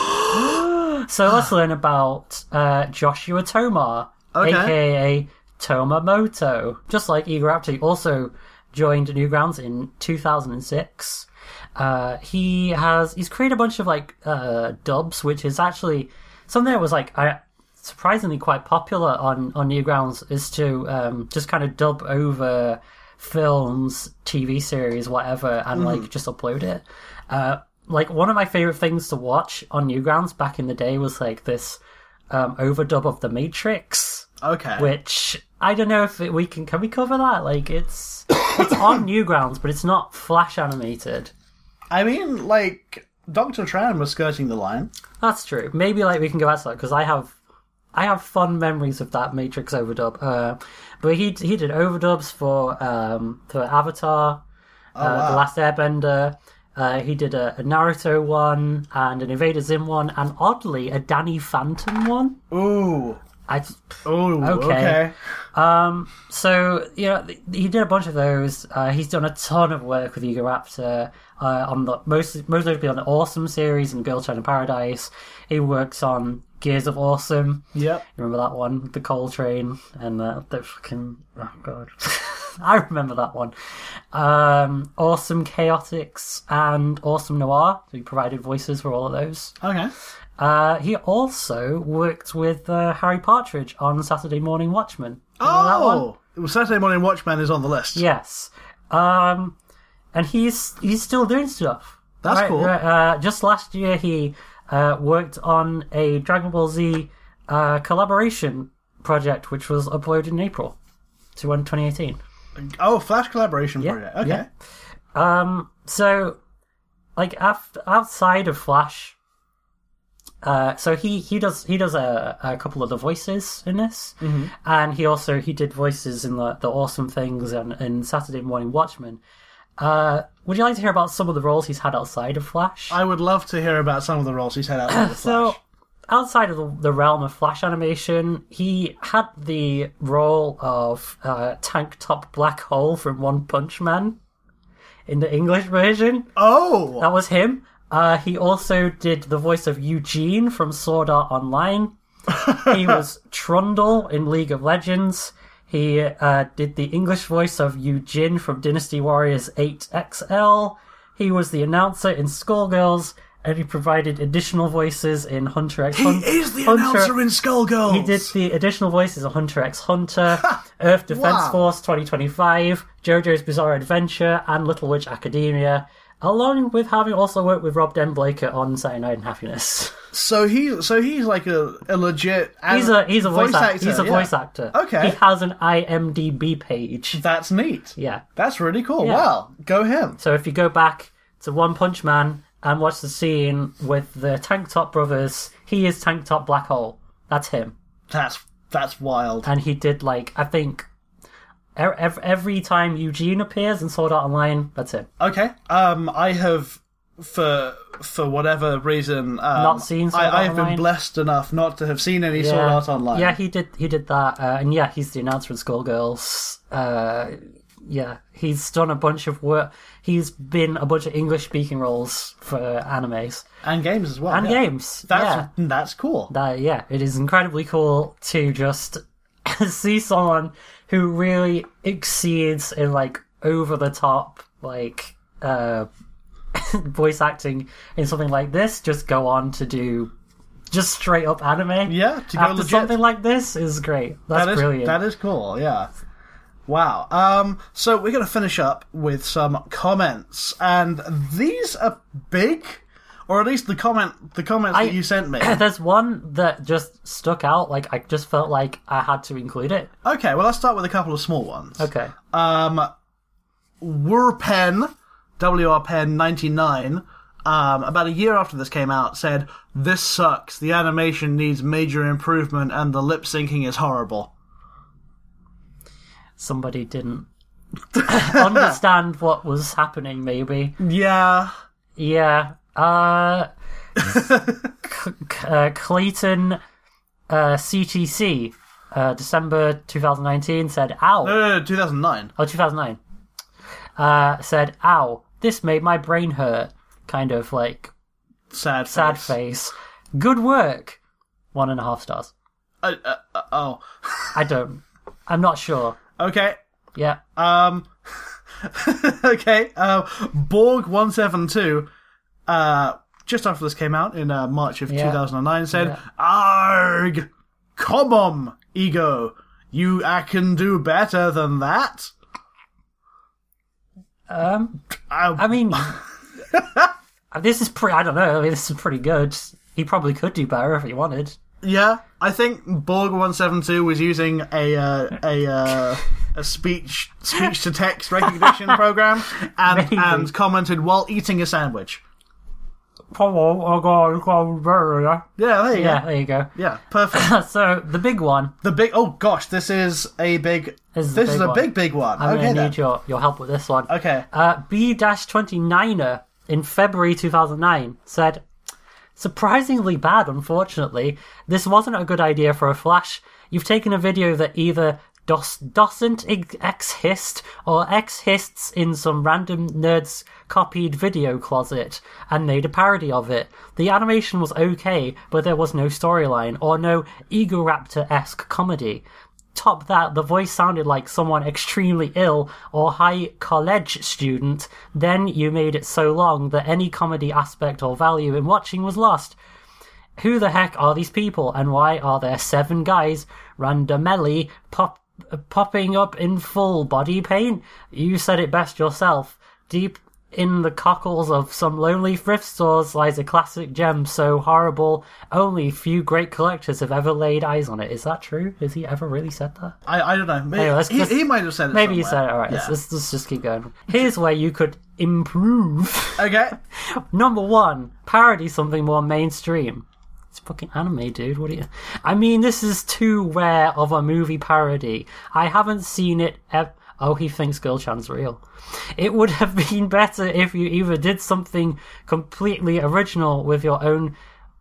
Speaker 1: So let's learn about uh, Joshua Tomar,
Speaker 2: Okay.
Speaker 1: aka Tomamoto. Just like Egoraptor, he also joined Newgrounds in two thousand six. Uh, he has he's created a bunch of like uh, dubs, which is actually something that was like uh, surprisingly quite popular on on Newgrounds, is to um, just kind of dub over films, T V series, whatever, and like just upload it. Uh, like one of my favorite things to watch on Newgrounds back in the day was like this um, overdub of The Matrix,
Speaker 2: Okay.
Speaker 1: which I don't know if it, we can can we cover that. Like it's it's on Newgrounds, but it's not Flash animated.
Speaker 2: I mean, like, Doctor Tran was skirting the line.
Speaker 1: That's true. Maybe like we can go outside because I have I have fond memories of that Matrix overdub. Uh, but he he did overdubs for um, for Avatar, uh,
Speaker 2: wow.
Speaker 1: The Last Airbender. Uh, he did a, a Naruto one and an Invader Zim one, and oddly a Danny Phantom one.
Speaker 2: Ooh.
Speaker 1: I
Speaker 2: Ooh,
Speaker 1: Okay.
Speaker 2: okay.
Speaker 1: Um, so, you know, he did a bunch of those. Uh, he's done a ton of work with Egoraptor, uh, on the most, most notably on the Awesome series and Girl Child in Paradise. He works on Gears of Awesome.
Speaker 2: Yep.
Speaker 1: You remember that one? The Coltrane and the, the fucking... Oh, God. I remember that one. Um, Awesome Chaotix and Awesome Noir. So he provided voices for all of those.
Speaker 2: Okay.
Speaker 1: Uh, he also worked with uh, Harry Partridge on Saturday Morning Watchmen. Remember that one?
Speaker 2: Oh! Well, Saturday Morning Watchman is on the list.
Speaker 1: Yes. Um, and he's he's still doing stuff.
Speaker 2: That's cool.
Speaker 1: Uh, just last year, he uh, worked on a Dragon Ball Z uh, collaboration project, which was uploaded in April to twenty eighteen.
Speaker 2: Oh, Flash collaboration
Speaker 1: Yeah,
Speaker 2: project. Okay.
Speaker 1: yeah. Um, so, like, af- outside of Flash, uh, so he, he does he does a, a couple of the voices in this, mm-hmm. and he also he did voices in the, the Awesome Things and in Saturday Morning Watchmen. Uh, would you like to hear about some of the roles he's had outside of Flash?
Speaker 2: I would love to hear about some of the roles he's had outside of Flash.
Speaker 1: So, outside of the, the realm of Flash animation, he had the role of uh, Tank Top Black Hole from One Punch Man in the English version.
Speaker 2: Oh!
Speaker 1: That was him. Uh, he also did the voice of Eugene from Sword Art Online. He was Trundle in League of Legends. He uh, did the English voice of Eugene from Dynasty Warriors eight X L. He was the announcer in Skullgirls, and he provided additional voices in Hunter x
Speaker 2: He
Speaker 1: Hunter.
Speaker 2: is the announcer in Skullgirls!
Speaker 1: He did the additional voices of Hunter x Hunter, Earth Defense
Speaker 2: Wow.
Speaker 1: Force twenty twenty-five, JoJo's Bizarre Adventure, and Little Witch Academia, along with having also worked with Rob Denblaker on Saturday Night and Happiness.
Speaker 2: So he, so he's like a, a legit...
Speaker 1: He's a he's a voice,
Speaker 2: voice
Speaker 1: actor.
Speaker 2: actor,
Speaker 1: He's a
Speaker 2: yeah.
Speaker 1: voice actor.
Speaker 2: Okay.
Speaker 1: He has an I M D B page.
Speaker 2: That's neat.
Speaker 1: Yeah.
Speaker 2: That's really cool.
Speaker 1: Yeah.
Speaker 2: Wow. Go him.
Speaker 1: So if you go back to One Punch Man and watch the scene with the Tank Top brothers, he is Tank Top Black Hole. That's him.
Speaker 2: That's that's wild.
Speaker 1: And he did, like, I think, every, every time Eugene appears in Sword Art Online, that's him.
Speaker 2: Okay. Um, I have, for for whatever reason, um,
Speaker 1: Not seen Sword
Speaker 2: I,
Speaker 1: Art
Speaker 2: I have been
Speaker 1: Online?
Speaker 2: blessed enough not to have seen any Sword Art Online.
Speaker 1: Yeah, he did. He did that, uh, and yeah, he's the announcer in Skullgirls. Uh, yeah, he's done a bunch of work. He's been a bunch of English-speaking roles for animes
Speaker 2: And games as well.
Speaker 1: and
Speaker 2: yeah.
Speaker 1: games.
Speaker 2: That's
Speaker 1: yeah.
Speaker 2: that's cool.
Speaker 1: That, yeah, it is incredibly cool to just see someone who really exceeds in like over the top like uh voice acting in something like this just go on to do just straight up anime.
Speaker 2: Yeah, to go
Speaker 1: after
Speaker 2: legit.
Speaker 1: something like this is great. That's
Speaker 2: that is,
Speaker 1: brilliant.
Speaker 2: That is cool, yeah. Wow. Um, so we're going to finish up with some comments, and these are big, or at least the comment, the comments
Speaker 1: I-
Speaker 2: that you sent me.
Speaker 1: There's one that just stuck out. Like I just felt like I had to include it.
Speaker 2: Okay, well, let's start with a couple of small ones.
Speaker 1: Okay.
Speaker 2: Um, Wurpen, W R Pen ninety-nine, um, about a year after this came out, said, "This sucks. The animation needs major improvement, and the lip syncing is horrible."
Speaker 1: Somebody didn't understand what was happening. Maybe.
Speaker 2: Yeah.
Speaker 1: Yeah. Uh, C- uh Clayton uh, C T C, uh, December twenty nineteen said, "Ow."
Speaker 2: No, no, no, two thousand nine.
Speaker 1: Oh, two thousand nine. Uh, said, "Ow, this made my brain hurt." Kind of like
Speaker 2: Sad face.
Speaker 1: sad face. Good work. One and a half stars.
Speaker 2: Uh, uh, uh, oh.
Speaker 1: I don't. I'm not sure.
Speaker 2: Okay.
Speaker 1: Yeah.
Speaker 2: Um. okay. Uh, Borg one seven two, uh, just after this came out in uh, March of
Speaker 1: Yeah.
Speaker 2: two thousand nine, said,
Speaker 1: Yeah.
Speaker 2: "Arg, come on, Ego, you I can do better than that."
Speaker 1: Um.
Speaker 2: I,
Speaker 1: I mean, this is pretty. I don't know. I mean, this is pretty good. He probably could do better if he wanted.
Speaker 2: yeah, I think Borg one seven two was using a uh, a uh, a speech speech to text recognition program and
Speaker 1: Maybe.
Speaker 2: and commented while eating a sandwich.
Speaker 1: Hello, I got, got better.
Speaker 2: Yeah, there you
Speaker 1: Yeah,
Speaker 2: go.
Speaker 1: there you go.
Speaker 2: Yeah, perfect.
Speaker 1: So the big one.
Speaker 2: The big oh gosh, this is a big
Speaker 1: This is,
Speaker 2: this
Speaker 1: the
Speaker 2: is
Speaker 1: big
Speaker 2: a
Speaker 1: one.
Speaker 2: big big one.
Speaker 1: I'm
Speaker 2: okay
Speaker 1: gonna
Speaker 2: then.
Speaker 1: need your your help with this one.
Speaker 2: Okay.
Speaker 1: Uh, B twenty-niner in February two thousand nine said, "Surprisingly bad, unfortunately. This wasn't a good idea for a Flash. You've taken a video that either dos- doesn't exist or exists in some random nerd's copied video closet and made a parody of it. The animation was okay, but there was no storyline or no Egoraptor-esque comedy. Top that, the voice sounded like someone extremely ill or high college student. Then you made it so long that any comedy aspect or value in watching was lost. Who the heck are these people, and why are there seven guys randomly pop, popping up in full body paint? You said it best yourself. Deep in the cockles of some lonely thrift stores lies a classic gem so horrible only few great collectors have ever laid eyes on it." Is that true? Has he ever really said that?
Speaker 2: I, I don't know. Maybe,
Speaker 1: Anyway, let's
Speaker 2: he,
Speaker 1: just-
Speaker 2: he might have said it
Speaker 1: Maybe you
Speaker 2: somewhere.
Speaker 1: said it. Alright,
Speaker 2: Yeah.
Speaker 1: let's, let's, let's just keep going. Here's where you could improve.
Speaker 2: Okay.
Speaker 1: Number one, parody something more mainstream. It's fucking anime, dude. What do you... I mean, this is too rare of a movie parody. I haven't seen it ev- Oh, he thinks Girl Chan's real. It would have been better if you either did something completely original with your own...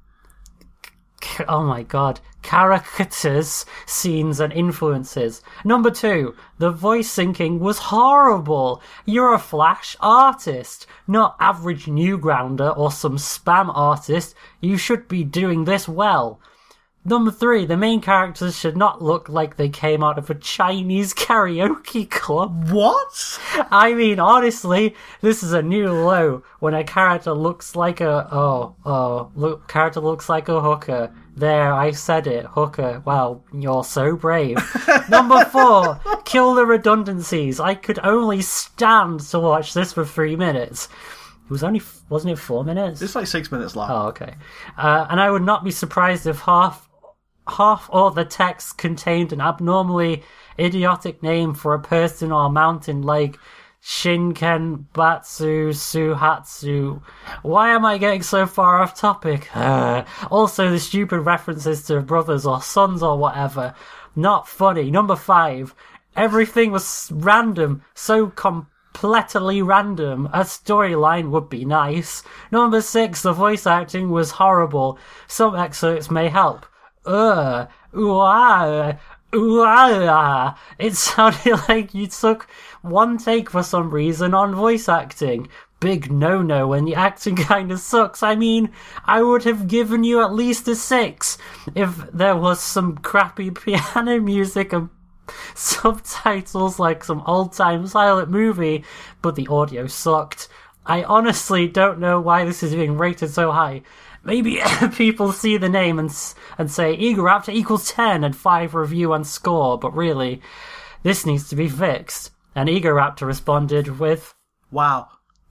Speaker 1: Oh my god. Characters, scenes, and influences. Number two, the voice syncing was horrible. You're a Flash artist, not average Newgrounder or some spam artist. You should be doing this well. Number three, the main characters should not look like they came out of a Chinese karaoke club.
Speaker 2: What?
Speaker 1: I mean, honestly, this is a new low when a character looks like a oh oh look character looks like a hooker. There, I said it, hooker. Wow, you're so brave. Number four, kill the redundancies. I could only stand to watch this for three minutes. It was only wasn't it four minutes?
Speaker 2: It's like six minutes long.
Speaker 1: Oh, okay. Uh, and I would not be surprised if half half all the text contained an abnormally idiotic name for a person or mountain like Shinken Batsu Suhatsu. Why am I getting so far off topic? Uh, also, the stupid references to brothers or sons or whatever. Not funny. Number five. Everything was random. So completely random. A storyline would be nice. Number six. The voice acting was horrible. Some excerpts may help. Ugh. Wow. ooh ah, ah. It sounded like you took one take for some reason on voice acting. Big no-no when the acting kind of sucks. I mean, I would have given you at least a six if there was some crappy piano music and subtitles like some old-time silent movie, but the audio sucked. I honestly don't know why this is being rated so high. Maybe people see the name and and say Egoraptor equals ten and five review and score, but really, this needs to be fixed. And Egoraptor responded with,
Speaker 2: Wow.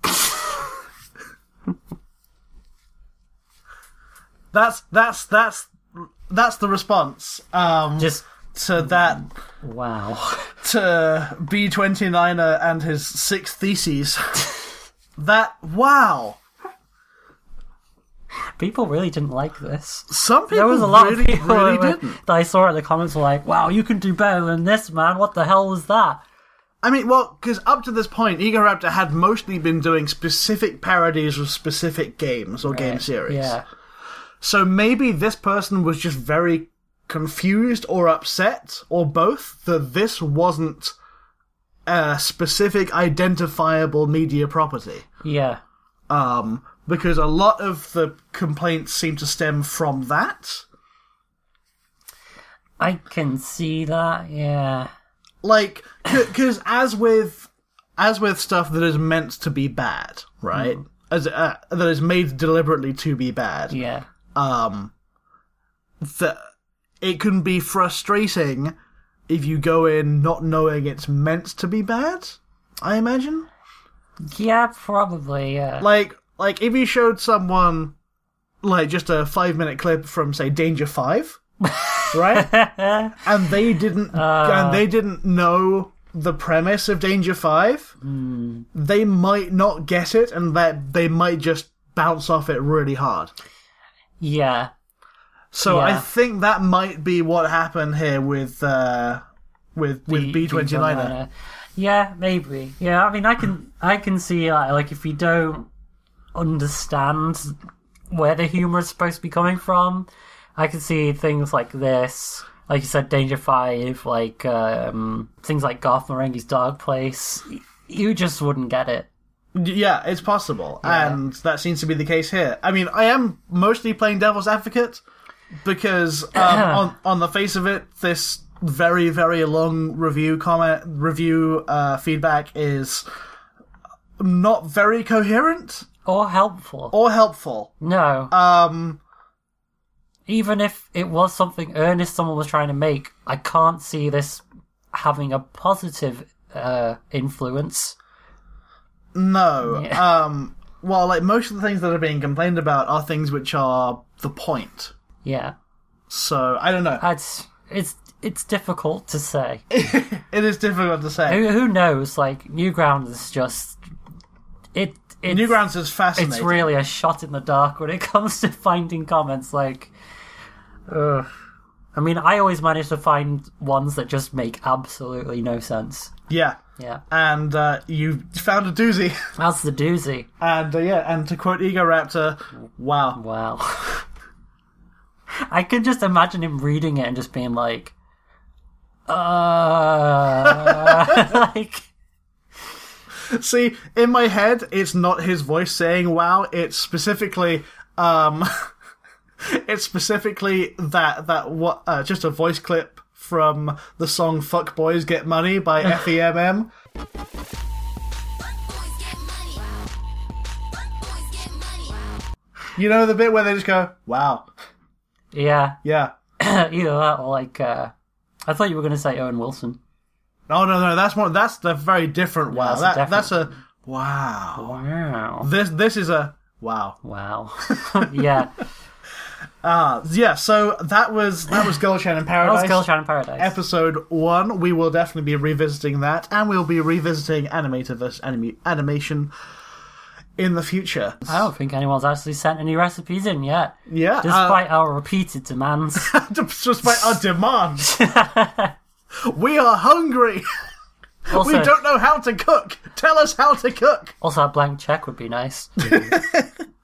Speaker 2: that's that's that's that's the response. Um,
Speaker 1: just
Speaker 2: to that.
Speaker 1: Wow.
Speaker 2: To B twenty-niner and his six theses. That wow.
Speaker 1: People really didn't like this.
Speaker 2: Some people
Speaker 1: there was a lot
Speaker 2: really,
Speaker 1: of people
Speaker 2: really
Speaker 1: that,
Speaker 2: didn't.
Speaker 1: that I saw in the comments were like, "Wow, you can do better than this, man! What the hell was that?"
Speaker 2: I mean, well, because up to this point, Egoraptor had mostly been doing specific parodies of specific games or game series.
Speaker 1: Yeah.
Speaker 2: So maybe this person was just very confused or upset, or both, that this wasn't a specific identifiable media property.
Speaker 1: Yeah.
Speaker 2: Um, because a lot of the complaints seem to stem from that.
Speaker 1: I can see that, yeah.
Speaker 2: Like, because as with as with stuff that is meant to be bad, right? Mm. As uh, that is made deliberately to be bad.
Speaker 1: Yeah.
Speaker 2: Um, that it can be frustrating if you go in not knowing it's meant to be bad. I imagine.
Speaker 1: Yeah, probably. Yeah.
Speaker 2: Like, like if you showed someone like just a five minute clip from, say, Danger Five. Right? and they didn't uh, and they didn't know the premise of Danger Five,
Speaker 1: mm.
Speaker 2: they might not get it, and that they might just bounce off it really hard.
Speaker 1: Yeah.
Speaker 2: So
Speaker 1: yeah.
Speaker 2: I think that might be what happened here with uh, with
Speaker 1: the,
Speaker 2: with B twenty-niner.
Speaker 1: Yeah, maybe. Yeah, I mean, I can I can see like, like if you don't understand where the humor is supposed to be coming from. I can see things like this, like you said, Danger Five, like um, things like Garth Marenghi's Dog Place. You just wouldn't get it.
Speaker 2: Yeah, it's possible,
Speaker 1: yeah.
Speaker 2: and that seems to be the case here. I mean, I am mostly playing devil's advocate because, um, on on the face of it, this very very long review comment review uh, feedback is not very coherent
Speaker 1: or helpful
Speaker 2: or helpful.
Speaker 1: No.
Speaker 2: Um.
Speaker 1: Even if it was something earnest someone was trying to make, I can't see this having a positive uh, influence.
Speaker 2: No.
Speaker 1: Yeah.
Speaker 2: Um. Well, like, most of the things that are being complained about are things which are the point.
Speaker 1: Yeah.
Speaker 2: So, I don't know.
Speaker 1: It's, it's, it's difficult to say.
Speaker 2: It is difficult to say.
Speaker 1: Who, who knows? Like, Newgrounds is just... It, it's,
Speaker 2: Newgrounds is fascinating.
Speaker 1: It's really a shot in the dark when it comes to finding comments, like... Ugh. I mean, I always manage to find ones that just make absolutely no sense.
Speaker 2: Yeah.
Speaker 1: Yeah.
Speaker 2: And uh, you found a doozy.
Speaker 1: That's the doozy.
Speaker 2: And uh, yeah, and to quote Egoraptor, wow.
Speaker 1: Wow. I can just imagine him reading it and just being like, uh... like...
Speaker 2: See, in my head, it's not his voice saying wow, it's specifically... um. It's specifically that that what uh, just a voice clip from the song "Fuck Boys Get Money" by F E M M. You know the bit where they just go, "Wow."
Speaker 1: Yeah.
Speaker 2: Yeah.
Speaker 1: Either that or like, uh, I thought you were going to say Owen Wilson.
Speaker 2: Oh no, no, that's more. That's the very different wow.
Speaker 1: Yeah, that's,
Speaker 2: that,
Speaker 1: a different...
Speaker 2: that's a wow.
Speaker 1: Wow.
Speaker 2: This this is a wow.
Speaker 1: Wow. Yeah.
Speaker 2: Uh, yeah, so that was that was Girl Chan in Paradise.
Speaker 1: That was Girl Chan in Paradise.
Speaker 2: Episode one. We will definitely be revisiting that, and we'll be revisiting Animatorverse anim- animation in the future.
Speaker 1: I don't think anyone's actually sent any recipes in yet.
Speaker 2: Yeah.
Speaker 1: Despite
Speaker 2: uh,
Speaker 1: our repeated demands.
Speaker 2: Despite our demands. We are hungry.
Speaker 1: Also,
Speaker 2: we don't know how to cook. Tell us how to cook.
Speaker 1: Also, a blank check would be nice.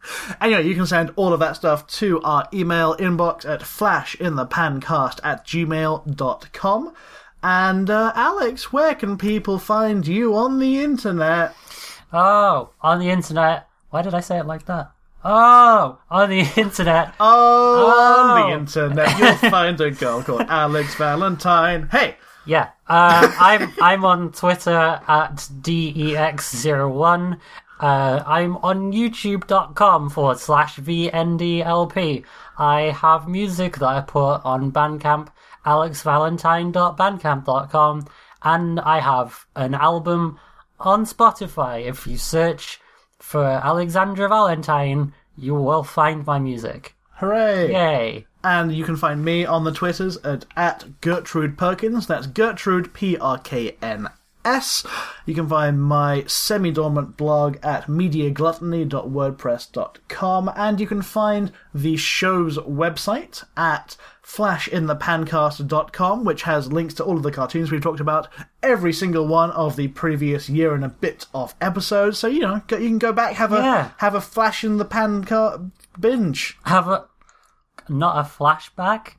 Speaker 2: Anyway, you can send all of that stuff to our email inbox at flashinthepancast at gmail dot com. And, uh, Alex, where can people find you on the internet?
Speaker 1: Oh, on the internet. Why did I say it like that? Oh, on the internet.
Speaker 2: Oh,
Speaker 1: Oh.
Speaker 2: on the internet, you'll find a girl called Alex Valentine. Hey!
Speaker 1: Yeah, uh, I'm I'm on Twitter at D E X zero one. Uh, I'm on youtube.com forward slash VNDLP. I have music that I put on Bandcamp, alex valentine dot bandcamp dot com, and I have an album on Spotify. If you search for Alexandra Valentine, you will find my music.
Speaker 2: Hooray!
Speaker 1: Yay!
Speaker 2: And you can find me on the Twitters at, at Gertrude Perkins. That's Gertrude, P R K N S. You can find my semi-dormant blog at media gluttony dot wordpress dot com. And you can find the show's website at flash in the pancast dot com, which has links to all of the cartoons we've talked about, every single one of the previous year and a bit of episodes. So, you know, go- you can go back, have a
Speaker 1: Yeah.
Speaker 2: have a Flash in the Pancast binge.
Speaker 1: Have a... Not a flashback?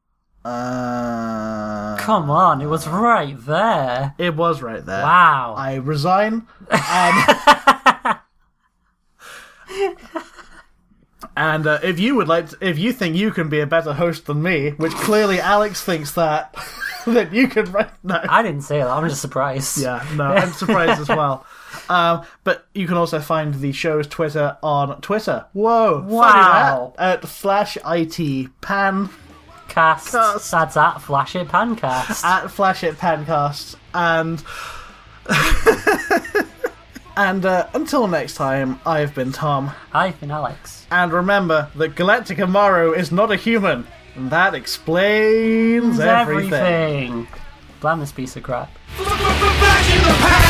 Speaker 2: Uh,
Speaker 1: Come on, it was right there.
Speaker 2: It was right there.
Speaker 1: Wow.
Speaker 2: I resign. And, and uh, if you would like, to, if you think you can be a better host than me, which clearly Alex thinks that, then you can. Write, no,
Speaker 1: I didn't say that, I'm just surprised.
Speaker 2: yeah, no, I'm surprised as well. Um, but you can also find the show's Twitter on Twitter. Whoa,
Speaker 1: Wow.
Speaker 2: funny that, at Flash I T Pan.
Speaker 1: Cast.
Speaker 2: Cast.
Speaker 1: That's at Flash It Pancast.
Speaker 2: At Flash It Pancast. And and uh, until next time, I've been Tom.
Speaker 1: I've been Alex.
Speaker 2: And remember that Galactic Amaru is not a human. And that explains everything.
Speaker 1: Everything. Blam this piece of crap.
Speaker 3: Back in the past.